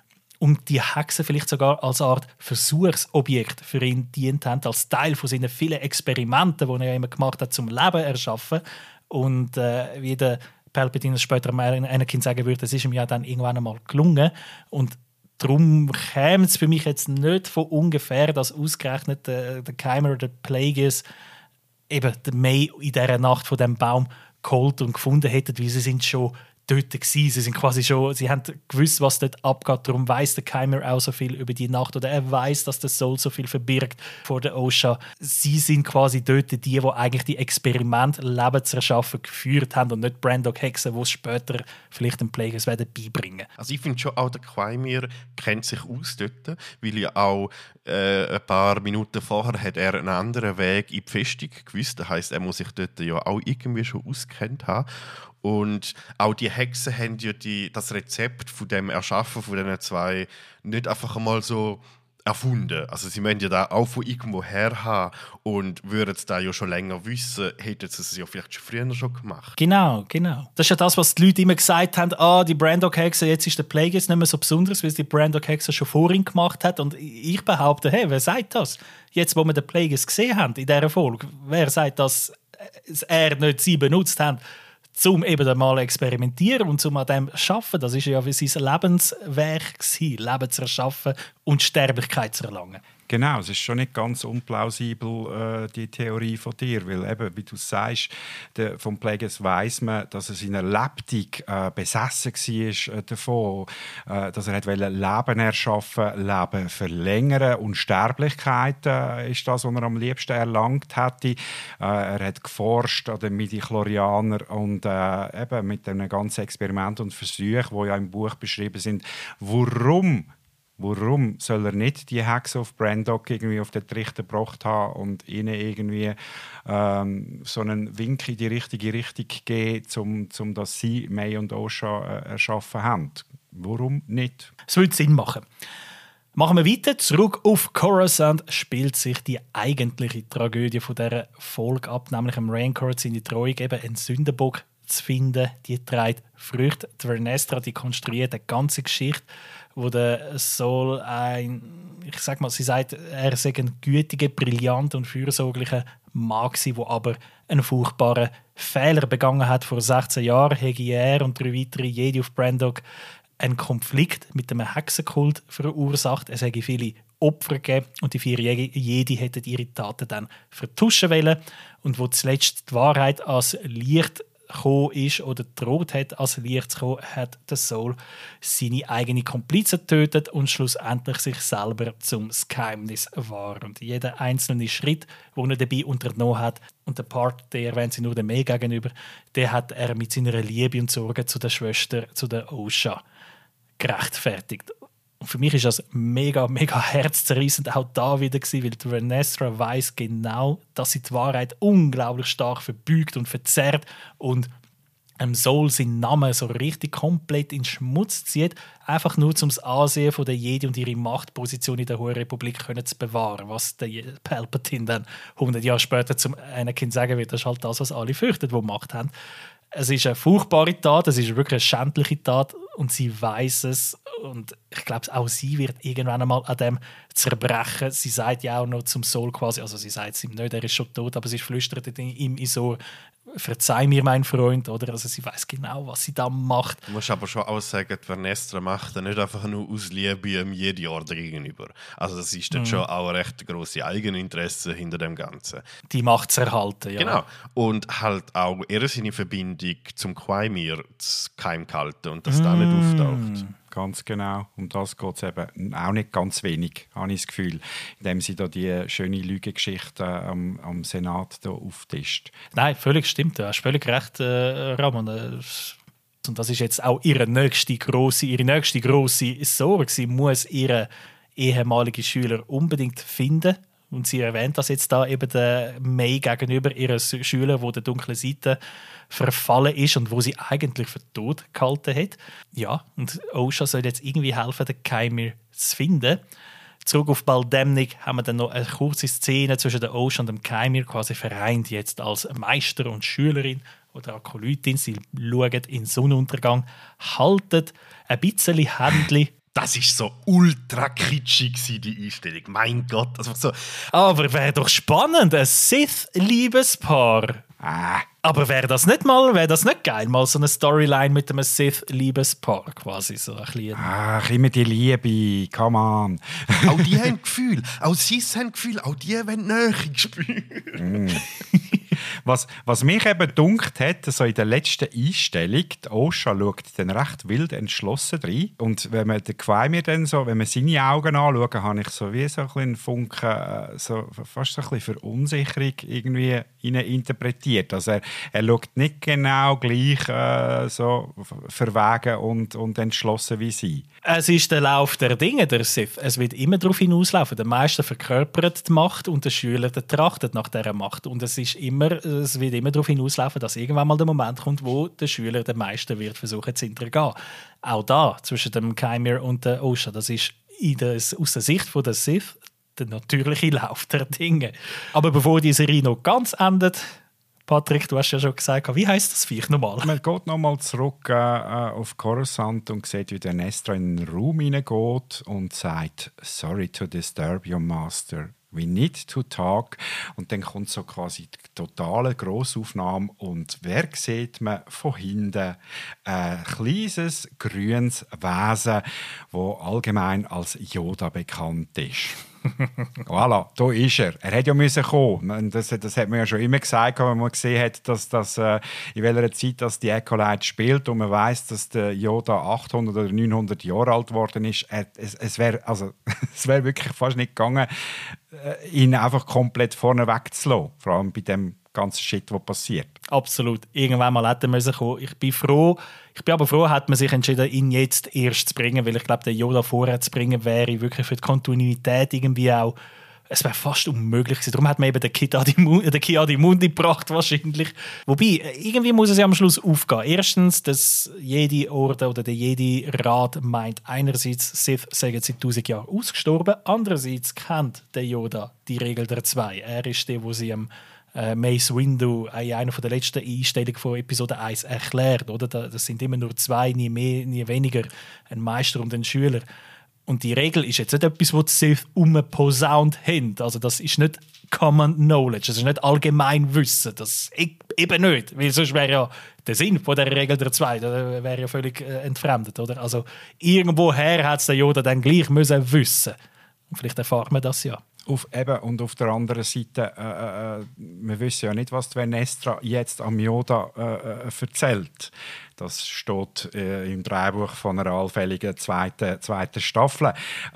und die Hexen vielleicht sogar als Art Versuchsobjekt für ihn dient haben, als Teil von seinen vielen Experimenten, die er ja immer gemacht hat, zum Leben erschaffen. Und wie der Palpatine später Anakin sagen würde, es ist ihm ja dann irgendwann einmal gelungen. Und darum käme es für mich jetzt nicht von ungefähr, dass ausgerechnet der Keimer oder der Plagueis eben der May in dieser Nacht von diesem Baum geholt und gefunden hätten, weil sie sind schon dort gewesen. Sie sind quasi schon, sie haben gewusst, was dort abgeht. Darum weiss der Keimer auch so viel über die Nacht, oder er weiss, dass der Soul so viel verbirgt vor der Osha. Sie sind quasi dort die eigentlich die Experimente, Leben zu erschaffen, geführt haben und nicht Brandok-Hexen, die es später vielleicht den Plagueis werden beibringen. Also ich finde schon, auch der Quaimir kennt sich aus dort, weil ja auch ein paar Minuten vorher hat er einen anderen Weg in die Festung gewusst. Das heisst, er muss sich dort ja auch irgendwie schon auskennt haben. Und auch die Hexen haben ja das Rezept von dem Erschaffen von diesen zwei nicht einfach einmal so erfunden. Also sie müssen ja da auch von irgendwo her haben, und würden es da ja schon länger wissen, hätten sie es ja vielleicht schon früher schon gemacht. Genau. Das ist ja das, was die Leute immer gesagt haben, die Brandok-Hexen, jetzt ist der Plagueis nicht mehr so besonders, weil es die Brandok-Hexen schon vor ihm gemacht hat. Und ich behaupte, hey, wer sagt das? Jetzt, wo wir den Plagueis gesehen haben in dieser Folge, wer sagt, dass er nicht sie benutzt hat, um eben mal experimentieren und um an dem zu arbeiten? Das war ja für sein Lebenswerk, Leben zu erschaffen und Sterblichkeit zu erlangen. Genau, es ist schon nicht ganz unplausibel, die Theorie von dir, weil eben, wie du sagst, vom Plagueis weiss man, dass er seiner Lebtung besessen war davon, dass er Leben erschaffen, Leben verlängern, und Sterblichkeit ist das, was er am liebsten erlangt hätte. Er hat geforscht an den Midichlorianern und eben mit einem ganzen Experiment und Versuch, die ja im Buch beschrieben sind, Warum soll er nicht die Hexe auf Brandok irgendwie auf den Trichter gebracht haben und ihnen irgendwie so einen Wink in die richtige Richtung geben, um dass sie May und Osha erschaffen haben? Warum nicht? Es würde Sinn machen. Machen wir weiter. Zurück auf Coruscant spielt sich die eigentliche Tragödie von dieser Folge ab, nämlich am Rancor seine Treuung, eben einen Sündenbock zu finden. Die trägt Früchte. Die Vernestra, die konstruiert eine ganze Geschichte, wo der Soul sie sagt, er sei ein gütiger, brillanter und fürsorglicher Mann gewesen, der aber einen furchtbaren Fehler begangen hat. Vor 16 Jahren hätte er und 3 weitere Jedi auf Brandok einen Konflikt mit einem Hexenkult verursacht. Es hätte viele Opfer gegeben und die 4 Jedi hätten ihre Taten dann vertuschen wollen. Und wo zuletzt die Wahrheit als Licht gekommen ist oder droht hat, als Licht zu kommen, hat der Soul seine eigenen Komplizen getötet und schlussendlich sich selber zum Geheimnis wahr. Und jeder einzelne Schritt, den er dabei unternommen hat, und der Part, der erwähnt sie nur dem May gegenüber, den hat er mit seiner Liebe und Sorge zu der Schwester, zu der Osha, gerechtfertigt. Und für mich ist das mega, mega herzzerreißend auch da wieder gewesen, weil die Vernestra weiss genau, dass sie die Wahrheit unglaublich stark verbeugt und verzerrt und Soul seinen Namen so richtig komplett in den Schmutz zieht, einfach nur um das Ansehen von der Jedi und ihre Machtposition in der Hohen Republik zu bewahren, was der Palpatine dann 100 Jahre später zum Anakin sagen wird, das ist halt das, was alle fürchten, die Macht haben. Es ist eine furchtbare Tat, es ist wirklich eine schändliche Tat und sie weiß es. Und ich glaube, auch sie wird irgendwann einmal an dem zerbrechen. Sie sagt ja auch noch zum Soul quasi, also sie sagt es ihm nicht, er ist schon tot, aber sie flüstert ihm ins Ohr, verzeih mir, mein Freund, oder? Also sie weiß genau, was sie da macht. Du musst aber schon auch sagen, die Vernestra macht nicht einfach nur aus Liebe jede Order gegenüber. Also das ist dann schon auch ein recht grosses Eigeninteresse hinter dem Ganzen. Die Macht zu erhalten, ja. Genau. Und halt auch eher seine Verbindung zum Quaimir geheim gehalten und dass da nicht auftaucht. Ganz genau. Um das geht es eben auch nicht ganz wenig, habe ich das Gefühl, indem sie da die schöne Lügengeschichte am Senat da auftischt. Nein, völlig stimmt. Du hast völlig recht, Ramon. Und das ist jetzt auch ihre nächste grosse Sorge. Sie muss ihren ehemaligen Schüler unbedingt finden. Und sie erwähnt das jetzt da eben der May gegenüber ihren Schüler, wo der dunklen Seite verfallen ist und wo sie eigentlich für tot gehalten hat. Ja, und Osha soll jetzt irgendwie helfen, den Quaimir zu finden. Zurück auf Baldemnik haben wir dann noch eine kurze Szene zwischen der Osha und dem Quaimir quasi vereint, jetzt als Meister und Schülerin oder Akolytin. Sie schauen in den Sonnenuntergang, halten ein bisschen Händchen. Das ist so ultra kitschig, die Einstellung. Mein Gott. Also so. Aber wäre doch spannend, ein Sith-Liebespaar. Aber wäre das nicht geil? Mal so eine Storyline mit einem Sith-Liebespaar quasi. So ein bisschen. Ach, immer die Liebe, come on. Auch die haben Gefühl, auch sie haben Gefühl, auch die wollen Nähe spüren. Was mich eben gedunkt hat, so in der letzten Einstellung, die Osha schaut dann recht wild entschlossen rein. Und wenn man den Quaimir dann so, wenn man seine Augen anschaut, habe ich so wie so ein bisschen Funken, so fast so ein bisschen Verunsicherung irgendwie interpretiert. Also er schaut nicht genau gleich so verwegen und entschlossen wie sie. Es ist der Lauf der Dinge, der Sith. Es wird immer darauf hinauslaufen. Der Meister verkörpert die Macht und der Schüler trachtet nach dieser Macht. Und es wird immer darauf hinauslaufen, dass irgendwann mal der Moment kommt, wo der Schüler den Meister wird versuchen zu hintergehen. Auch da, zwischen dem Quaimir und der Osha, das ist aus der Sicht der Sith der natürliche Lauf der Dinge. Aber bevor die Serie noch ganz endet, Patrick, du hast ja schon gesagt, wie heisst das Viech nochmal? Man geht nochmal zurück auf Coruscant und sieht, wie der Nestra in den Raum hineingeht und sagt «Sorry to disturb your master. We need to talk.» Und dann kommt so quasi die totale Grossaufnahme und wer sieht man von hinten? Ein kleines, grünes Wesen, das allgemein als Yoda bekannt ist. Voilà, da ist er. Er hätte ja müssen kommen. Das hat man ja schon immer gesagt, wenn man gesehen hat, dass in welcher Zeit das die Acolyte spielt und man weiss, dass der Yoda 800 oder 900 Jahre alt geworden ist. Es wäre wirklich fast nicht gegangen, ihn einfach komplett vorne wegzulassen. Vor allem bei dem ganzen Shit, was passiert. Absolut. Irgendwann mal hätte er kommen. Ich bin aber froh, hat man sich entschieden, ihn jetzt erst zu bringen, weil ich glaube, den Yoda vorher zu bringen, wäre wirklich für die Kontinuität irgendwie auch, es wäre fast unmöglich gewesen. Darum hat man eben den Ki-Adi-Mundi gebracht wahrscheinlich. Wobei, irgendwie muss es ja am Schluss aufgehen. Erstens, dass jede Orde oder der jede Rat meint, einerseits, Sith sagen seit 1000 Jahren ausgestorben, andererseits kennt der Yoda die Regel der zwei. Er ist der, wo sie am Mace Windu in einer der letzten Einstellungen von Episode 1 erklärt. Oder? Das sind immer nur zwei, nie mehr, nie weniger, ein Meister und ein Schüler. Und die Regel ist jetzt nicht etwas, was die Sith umposaunt haben. Also das ist nicht Common Knowledge, das ist nicht Allgemeinwissen. Das eben nicht, weil sonst wäre ja der Sinn von der Regel der zwei, der wäre ja völlig entfremdet. Oder? Also irgendwoher hat es der Yoda dann gleich müssen wissen. Und vielleicht erfahrt man das ja. Und auf der anderen Seite, wir wissen ja nicht, was die Vernestra jetzt am Yoda erzählt. Das steht im Drehbuch von einer allfälligen zweiten Staffel.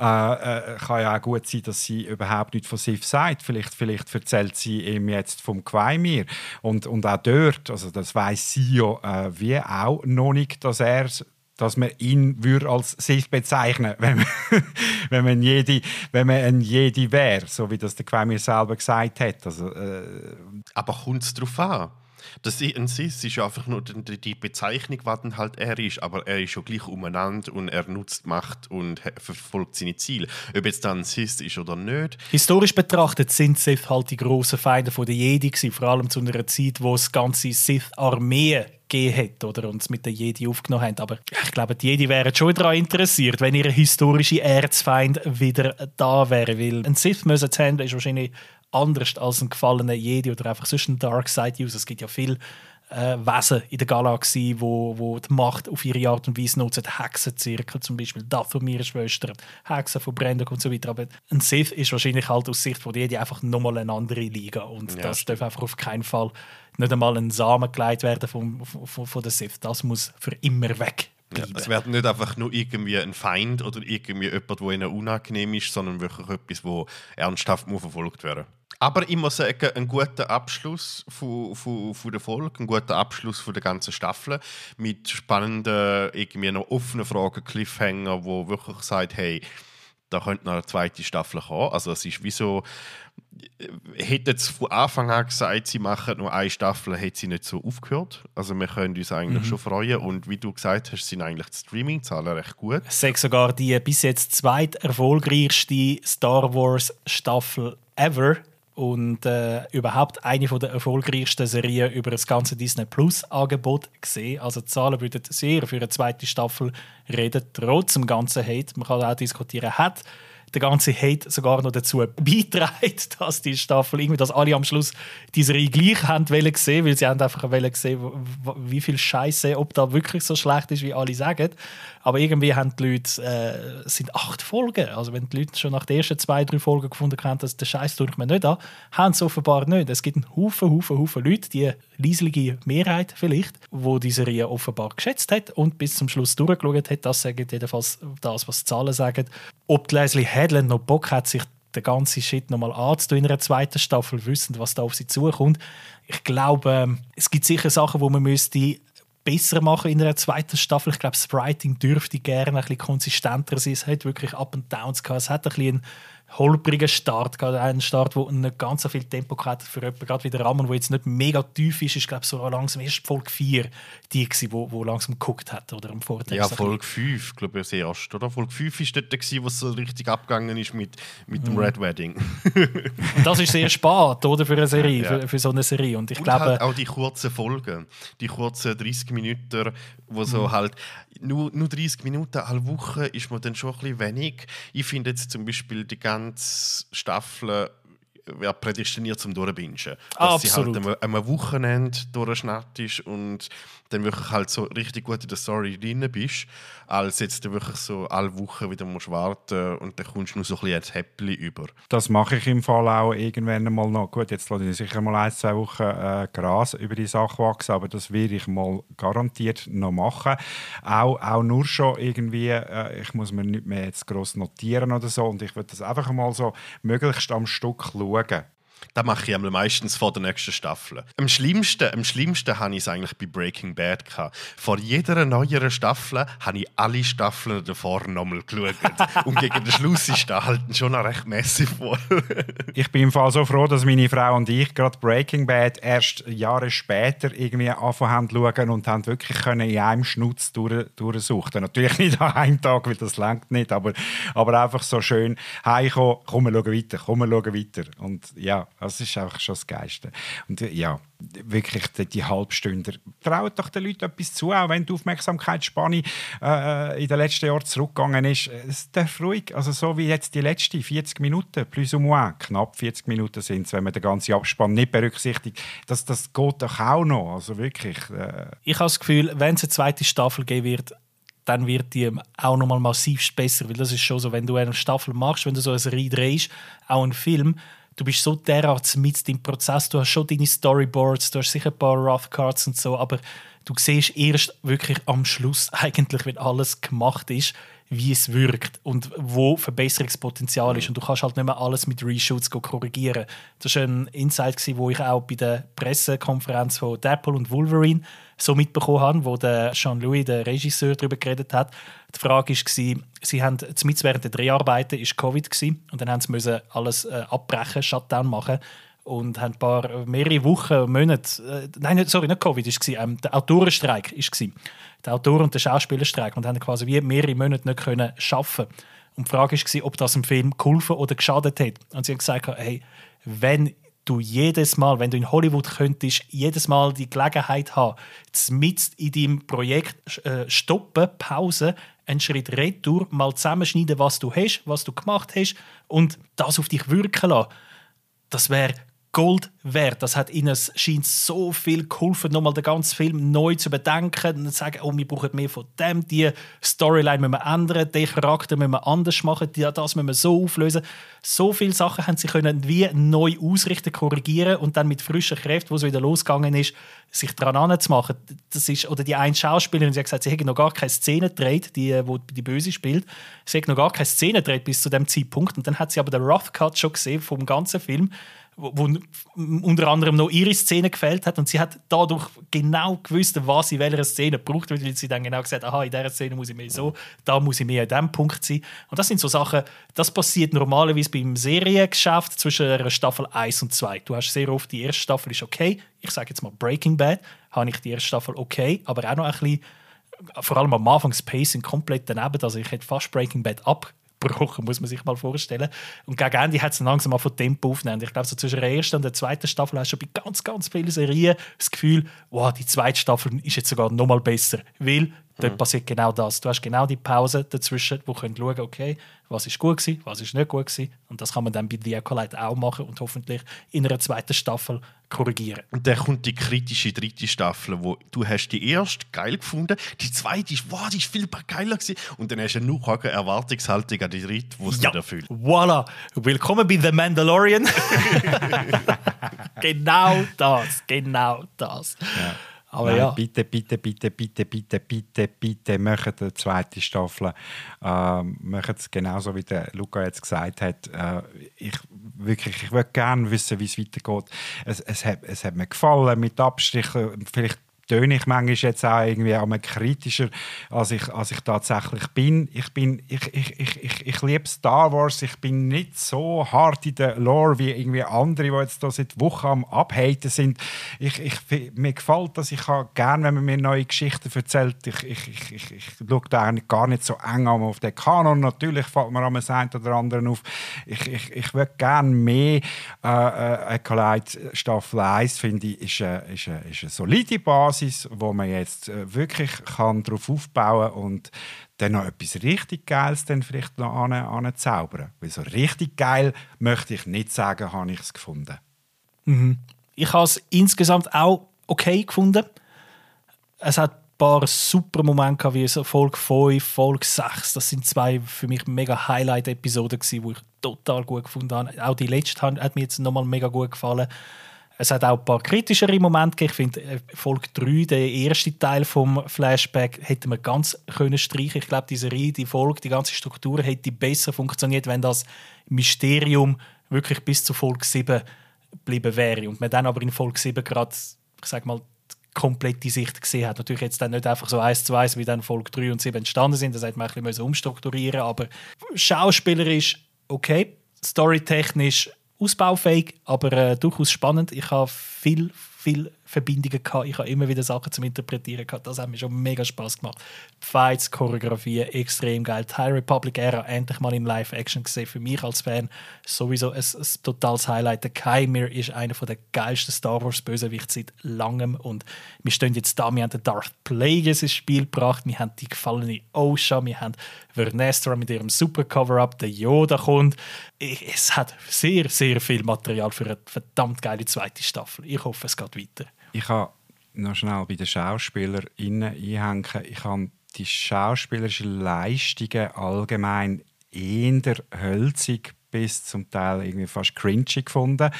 Kann ja auch gut sein, dass sie überhaupt nichts von Sith sagt. Vielleicht erzählt sie ihm jetzt vom Quaimir. Und auch dort, also das weiss sie ja wie auch noch nicht, dass man ihn als Sith bezeichnen würde, wenn man ein Jedi wäre, so wie das der Quaimir selber gesagt hat. Also, aber kommt es darauf an? Ein Sith ist ja einfach nur die Bezeichnung, was dann halt er ist, aber er ist schon gleich umeinander und er nutzt Macht und verfolgt seine Ziele. Ob jetzt dann ein Sith ist oder nicht. Historisch betrachtet sind Sith halt die grossen Feinde der Jedi gewesen, vor allem zu einer Zeit, wo es ganze Sith-Armeen gegeben hat oder uns mit den Jedi aufgenommen haben. Aber ich glaube, die Jedi wären schon daran interessiert, wenn ihr historische Erzfeind wieder da wäre. Weil ein Sith müssen zu handeln ist wahrscheinlich anders als ein gefallener Jedi oder einfach sonst ein Darkseid-User. Es gibt ja viele Wesen in der Galaxie, wo die Macht auf ihre Art und Weise nutzen. Hexenzirkel zum Beispiel, Dathomir-Schwestern, Hexen von Brandok und so weiter. Aber ein Sith ist wahrscheinlich halt aus Sicht von Jedi einfach nochmal eine andere Liga. Und das darf einfach auf keinen Fall nicht einmal ein Samen gelegt werden von der Sith. Das muss für immer weg. Ja, es wird nicht einfach nur irgendwie ein Feind oder irgendwie jemand, der ihnen unangenehm ist, sondern wirklich etwas, das ernsthaft verfolgt werden muss. Aber ich muss sagen, ein guter Abschluss von der Folge, ein guter Abschluss von der ganzen Staffel mit spannenden, irgendwie noch offenen Fragen, Cliffhanger, wo wirklich sagt, hey, da könnte noch eine zweite Staffel kommen. Also es ist wie so, hätte jetzt von Anfang an gesagt, sie machen nur eine Staffel, hätte sie nicht so aufgehört. Also wir können uns eigentlich schon freuen. Und wie du gesagt hast, sind eigentlich die Streaming-Zahlen recht gut. Es ist sogar die bis jetzt zweiterfolgreichste Star Wars Staffel ever. Und überhaupt eine der erfolgreichsten Serien über das ganze Disney Plus Angebot gesehen. Also die Zahlen würden sehr für eine zweite Staffel reden, trotz dem ganzen Hate. Man kann auch diskutieren, hat der ganze Hate sogar noch dazu beitragen, dass die Staffel irgendwie, dass alle am Schluss die Serie gleich haben wollen sehen, weil sie haben einfach wollen sehen, wie viel Scheiße, ob da wirklich so schlecht ist, wie alle sagen. Aber irgendwie haben die Leute, es sind 8 Folgen. Also wenn die Leute schon nach den ersten 2-3 Folgen gefunden haben, dass der Scheiß tue ich mir nicht an, haben sie offenbar nicht. Es gibt einen Haufen Leute, die leislige Mehrheit vielleicht, die die Serie offenbar geschätzt hat und bis zum Schluss durchgeschaut hat. Das sagt jedenfalls das, was die Zahlen sagen. Ob Leslie Headland noch Bock hat, sich den ganzen Shit nochmal anzutun in einer zweiten Staffel, wissend, was da auf sie zukommt. Ich glaube, es gibt sicher Sachen, die man müsste besser machen in einer zweiten Staffel. Ich glaube, das Writing dürfte gerne ein bisschen konsistenter sein. Es hat wirklich Up and Downs gehabt. Es hat ein bisschen einen holprigen Start gehabt. Einen Start, der nicht ganz so viel Tempo hatte für jemanden, gerade wie der Ramon, der jetzt nicht mega tief ist. Ich glaube, so langsam erst Folge 4 die wo langsam geguckt hat. Oder am Vortag. Ja, Folge 5, glaube ich, das erste. Oder? Folge 5 war dort, wo es so richtig abgegangen ist mit dem Red Wedding. Und das ist sehr spät, oder, für eine Serie, für so eine Serie. Und ich glaube halt auch die kurzen Folgen, die kurzen 30 Minuten, wo so halt nur 30 Minuten alle Woche ist mir dann schon ein bisschen wenig. Ich finde jetzt zum Beispiel die ganze Staffel prädestiniert zum Durchbingen. Dass sie halt am Wochenende durchschnattest und dann wirklich halt so richtig gut in der Story drin bist, als jetzt wirklich so alle Wochen wieder musst warten und dann kommst du nur so ein bisschen als Häppchen über. Das mache ich im Fall auch irgendwann mal noch. Gut, jetzt lasse ich sicher mal 1-2 Wochen Gras über die Sache wachsen, aber das werde ich mal garantiert noch machen. Auch nur schon irgendwie, ich muss mir nicht mehr jetzt gross notieren oder so und ich würde das einfach mal so möglichst am Stück schauen. Das mache ich meistens vor der nächsten Staffel. Am schlimmsten habe ich es eigentlich bei Breaking Bad gehabt. Vor jeder neueren Staffel habe ich alle Staffeln davor nochmal geschaut. Und gegen den Schluss ist das halt schon noch recht mässig vor. Ich bin im Fall so froh, dass meine Frau und ich gerade Breaking Bad erst Jahre später irgendwie angefangen haben zu schauen und haben wirklich können in einem Schnutz durchsuchen. Natürlich nicht an einem Tag, weil das reicht nicht, aber einfach so schön heimkommen, komm, wir schauen weiter. Und ja, das ist einfach schon das Geilste. Und ja, wirklich die Halbstünder. Traut doch den Leuten etwas zu, auch wenn die Aufmerksamkeitsspanne in den letzten Jahren zurückgegangen ist. Es darf ruhig, also so wie jetzt die letzten 40 Minuten, plus ou moins, knapp 40 Minuten sind es, wenn man den ganzen Abspann nicht berücksichtigt. Das geht doch auch noch, also wirklich. Ich habe das Gefühl, wenn es eine zweite Staffel geben wird, dann wird die auch noch mal massivst besser, weil das ist schon so, wenn du eine Staffel machst, wenn du so eine Serie drehst, auch einen Film, du bist so derart mit im Prozess, du hast schon deine Storyboards, du hast sicher ein paar Rough Cards und so, aber du siehst erst wirklich am Schluss eigentlich, wenn alles gemacht ist, wie es wirkt und wo Verbesserungspotenzial ist. Und du kannst halt nicht mehr alles mit Reshoots korrigieren. Das war ein Insight, den ich auch bei der Pressekonferenz von Deadpool und Wolverine so mitbekommen habe, wo der Jean-Louis, der Regisseur, darüber geredet hat. Die Frage war, sie haben während der Dreharbeiten ist Covid gewesen, und dann mussten sie alles abbrechen, Shutdown machen. und haben mehrere Wochen, Monate, nicht Covid, der Autorenstreik war. Der Autoren- und der Schauspielerstreik und haben quasi wie mehrere Monate nicht können arbeiten. Und die Frage war, ob das dem Film geholfen oder geschadet hat. Und sie haben gesagt, hey, wenn du in Hollywood könntest, jedes Mal die Gelegenheit haben, mitten in deinem Projekt stoppen, Pause, einen Schritt retour, mal zusammenschneiden, was du hast, was du gemacht hast und das auf dich wirken lassen, das wäre Gold wert. Das hat ihnen scheint so viel geholfen, nochmal den ganzen Film neu zu bedenken und zu sagen, wir brauchen mehr von dem, die Storyline müssen wir ändern, den Charakter müssen wir anders machen, das müssen wir so auflösen. So viele Sachen haben sie können wie neu ausrichten, korrigieren und dann mit frischen Kräften, wo es wieder losgegangen ist, sich daran anzumachen. Oder die eine Schauspielerin, sie hat gesagt, sie hätte noch gar keine Szene gedreht, die Böse spielt. Sie hätte noch gar keine Szene gedreht bis zu dem Zeitpunkt. Und dann hat sie aber den Rough Cut schon gesehen vom ganzen Film, wo unter anderem noch ihre Szene gefällt hat und sie hat dadurch genau gewusst, was sie in welcher Szene braucht, weil sie dann genau gesagt hat, in dieser Szene muss ich mehr so, da muss ich mehr an diesem Punkt sein. Und das sind so Sachen, das passiert normalerweise beim Seriengeschäft zwischen einer Staffel 1 und 2. Du hast sehr oft, die erste Staffel ist okay, ich sage jetzt mal Breaking Bad, habe ich die erste Staffel okay, aber auch noch ein bisschen, vor allem am Anfang das Pacing komplett daneben, also ich hätte fast Breaking Bad abgebrochen, muss man sich mal vorstellen. Und gegen Ende hat es langsam mal von Tempo aufgenommen. Ich glaube, so zwischen der ersten und der zweiten Staffel hast du bei ganz, ganz vielen Serien das Gefühl, wow, die zweite Staffel ist jetzt sogar noch mal besser, weil dort passiert genau das. Du hast genau die Pause dazwischen, wo du schauen können, okay, was ist gut gewesen, was ist nicht gut gewesen. Und das kann man dann bei The Acolyte auch machen und hoffentlich in einer zweiten Staffel korrigieren. Und dann kommt die kritische dritte Staffel, wo du hast die erste geil gefunden, die zweite ist, wow, die ist viel geiler gewesen. Und dann hast du noch eine Erwartungshaltung an die dritte, die es nicht erfüllt. Voilà, willkommen bei The Mandalorian. Genau das. Ja. Aber Nein, ja. bitte macht eine zweite Staffel. Macht es genauso, wie der Luca jetzt gesagt hat. Ich würde gerne wissen, wie es weitergeht. Es hat mir gefallen, mit Abstrichen. Vielleicht töne ich manchmal jetzt auch irgendwie einmal kritischer, als ich tatsächlich bin. Ich liebe Star Wars. Ich bin nicht so hart in der Lore wie irgendwie andere, die jetzt da seit Wochen am Abhaten sind. Mir gefällt das. Ich habe gerne, wenn man mir neue Geschichten erzählt. Ich schaue da eigentlich gar nicht so eng auf den Kanon. Natürlich fällt mir das eine oder andere auf. Ich würde gerne mehr Acolyte Staffel 1, finde ich, ist eine solide Basis, wo man jetzt wirklich darauf aufbauen kann und dann noch etwas richtig Geiles dann vielleicht noch anzaubern. Weil so richtig geil möchte ich nicht sagen, habe ich es gefunden. Mhm. Ich habe es insgesamt auch okay gefunden. Es hat ein paar super Momente gehabt, wie so Folge 5, Folge 6. Das sind zwei für mich mega Highlight-Episoden gewesen, die ich total gut gefunden habe. Auch die letzte hat mir jetzt nochmal mega gut gefallen. Es hat auch ein paar kritischere Momente gegeben. Ich finde, Folge 3, der erste Teil vom Flashback, hätte man ganz können streichen. Ich glaube, diese Reihe, die Folge, die ganze Struktur hätte besser funktioniert, wenn das Mysterium wirklich bis zu Folge 7 geblieben wäre. Und man dann aber in Folge 7 gerade, ich sage mal, die komplette Sicht gesehen hat. Natürlich jetzt dann nicht einfach so 1:1, wie dann Folge 3 und 7 entstanden sind. Das hätte man ein bisschen umstrukturieren müssen. Aber schauspielerisch okay, storytechnisch ausbaufähig, aber durchaus spannend. Ich habe viel Verbindungen gehabt. Ich habe immer wieder Sachen zum Interpretieren gehabt. Das hat mir schon mega Spass gemacht. Die Fights, Choreografie, extrem geil. Die High Republic-Ära endlich mal in Live-Action gesehen. Für mich als Fan sowieso ein totales Highlight. Der Chimera ist einer der geilsten Star Wars-Bösewichte seit langem. Und wir stehen jetzt da, wir haben den Darth Plagueis ins Spiel gebracht, wir haben die gefallene Osha, wir haben Vernestra mit ihrem super Cover-Up, der Yoda kommt. Es hat sehr, sehr viel Material für eine verdammt geile zweite Staffel. Ich hoffe, es geht weiter. Ich kann noch schnell bei den SchauspielerInnen einhängen. Ich habe die schauspielerischen Leistungen allgemein eher hölzig bis zum Teil irgendwie fast cringy gefunden.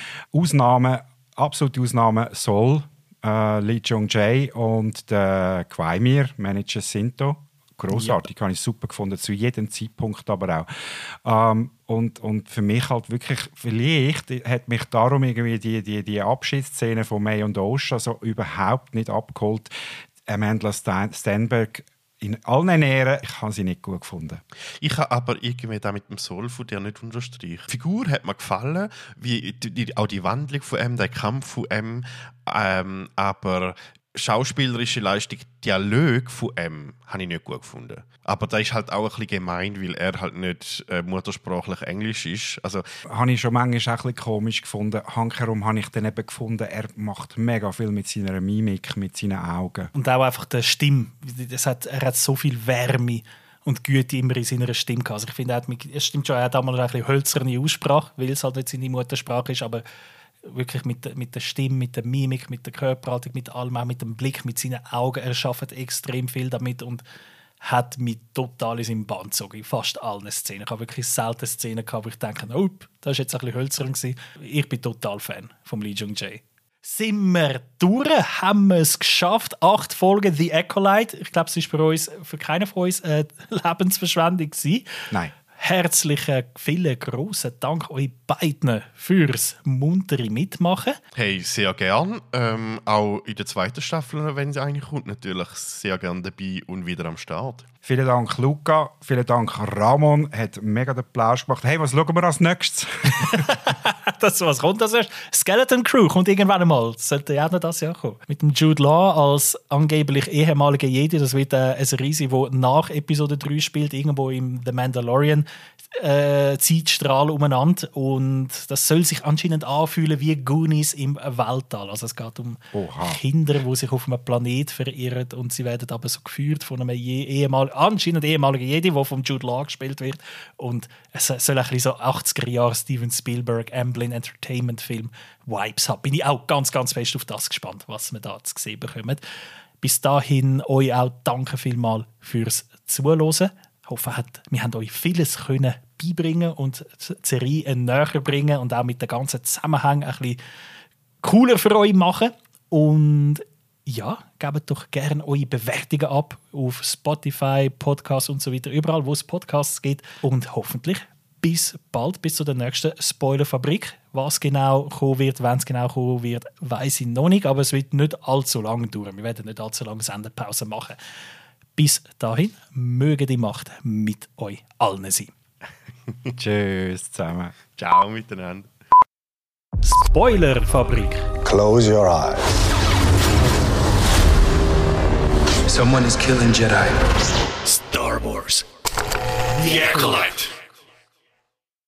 Absolute Ausnahmen Sol, Lee Jong-jae und der Quaimir, Manager Sinto. Grossartig, habe ich super gefunden, zu jedem Zeitpunkt aber auch. Und für mich halt wirklich, vielleicht hat mich darum irgendwie die Abschiedsszene von May und Osha so überhaupt nicht abgeholt. Amandla Stenberg in allen Ehren, ich habe sie nicht gut gefunden. Ich habe aber irgendwie da mit dem Soul von dir nicht unterstreichen. Die Figur hat mir gefallen, wie auch die Wandlung von M, der Kampf von M, aber schauspielerische Leistung, Dialog von M, habe ich nicht gut gefunden. Aber da ist halt auch ein bisschen gemein, weil er halt nicht muttersprachlich Englisch ist. Also, habe ich schon manchmal auch ein bisschen komisch gefunden. Hankerum habe ich dann eben gefunden, er macht mega viel mit seiner Mimik, mit seinen Augen. Und auch einfach die Stimme. Er hat so viel Wärme und Güte immer in seiner Stimme gehabt. Also ich finde, es stimmt schon, er hat einmal eine bisschen hölzerne Aussprache, weil es halt nicht seine Muttersprache ist, aber wirklich mit der Stimme, mit der Mimik, mit der Körperhaltung, mit allem, auch mit dem Blick, mit seinen Augen. Er schafft extrem viel damit und hat mich total in seinen Bann gezogen. In fast allen Szenen. Ich habe wirklich selten Szenen gehabt, wo ich denke, oh, das war jetzt ein bisschen hölzern gewesen. Ich bin total Fan von Lee Jung-jae. Sind wir durch? Haben wir es geschafft? 8 Folgen The Acolyte. Ich glaube, es war für keinen von uns eine Lebensverschwendung gewesen. Nein. Herzlichen, vielen grossen Dank euch beiden fürs muntere Mitmachen. hey, sehr gern. Auch in der zweiten Staffel, wenn sie eigentlich kommt, natürlich sehr gern dabei und wieder am Start. Vielen Dank, Luca. Vielen Dank, Ramon. Hat mega den Plausch gemacht. Hey, was schauen wir als nächstes? Was kommt das erst? Skeleton Crew kommt irgendwann einmal. Das sollte ja auch noch das Jahr kommen. Mit dem Jude Law als angeblich ehemaliger Jedi. Das wird eine Serie sein, die nach Episode 3 spielt, irgendwo im The Mandalorian. Zeitstrahl umeinander. Und das soll sich anscheinend anfühlen wie Goonies im Weltall. Also es geht um Kinder, die sich auf einem Planet verirren und sie werden aber so geführt von einem anscheinend ehemaligen Jedi, der vom Jude Law gespielt wird. Und es soll ein bisschen so 80er-Jahre Steven Spielberg, Amblin Entertainment Film Vibes haben. Bin ich auch ganz, ganz fest auf das gespannt, was wir da zu sehen bekommen. Bis dahin euch auch danke vielmals fürs Zuhören. Ich hoffe, wir haben euch vieles können beibringen und die Serie näher bringen und auch mit den ganzen Zusammenhängen ein bisschen cooler für euch machen. Und ja, gebt doch gerne eure Bewertungen ab auf Spotify, Podcasts und so weiter, überall, wo es Podcasts gibt. Und hoffentlich bis bald, bis zu der nächsten Spoilerfabrik. Was genau kommen wird, wenn es genau kommen wird, weiss ich noch nicht, aber es wird nicht allzu lange dauern. Wir werden nicht allzu lange Sendepause machen. Bis dahin, möge die Macht mit euch allen sein. Tschüss zusammen. Ciao miteinander. Spoilerfabrik. Close your eyes. Someone is killing Jedi. Star Wars. The Acolyte.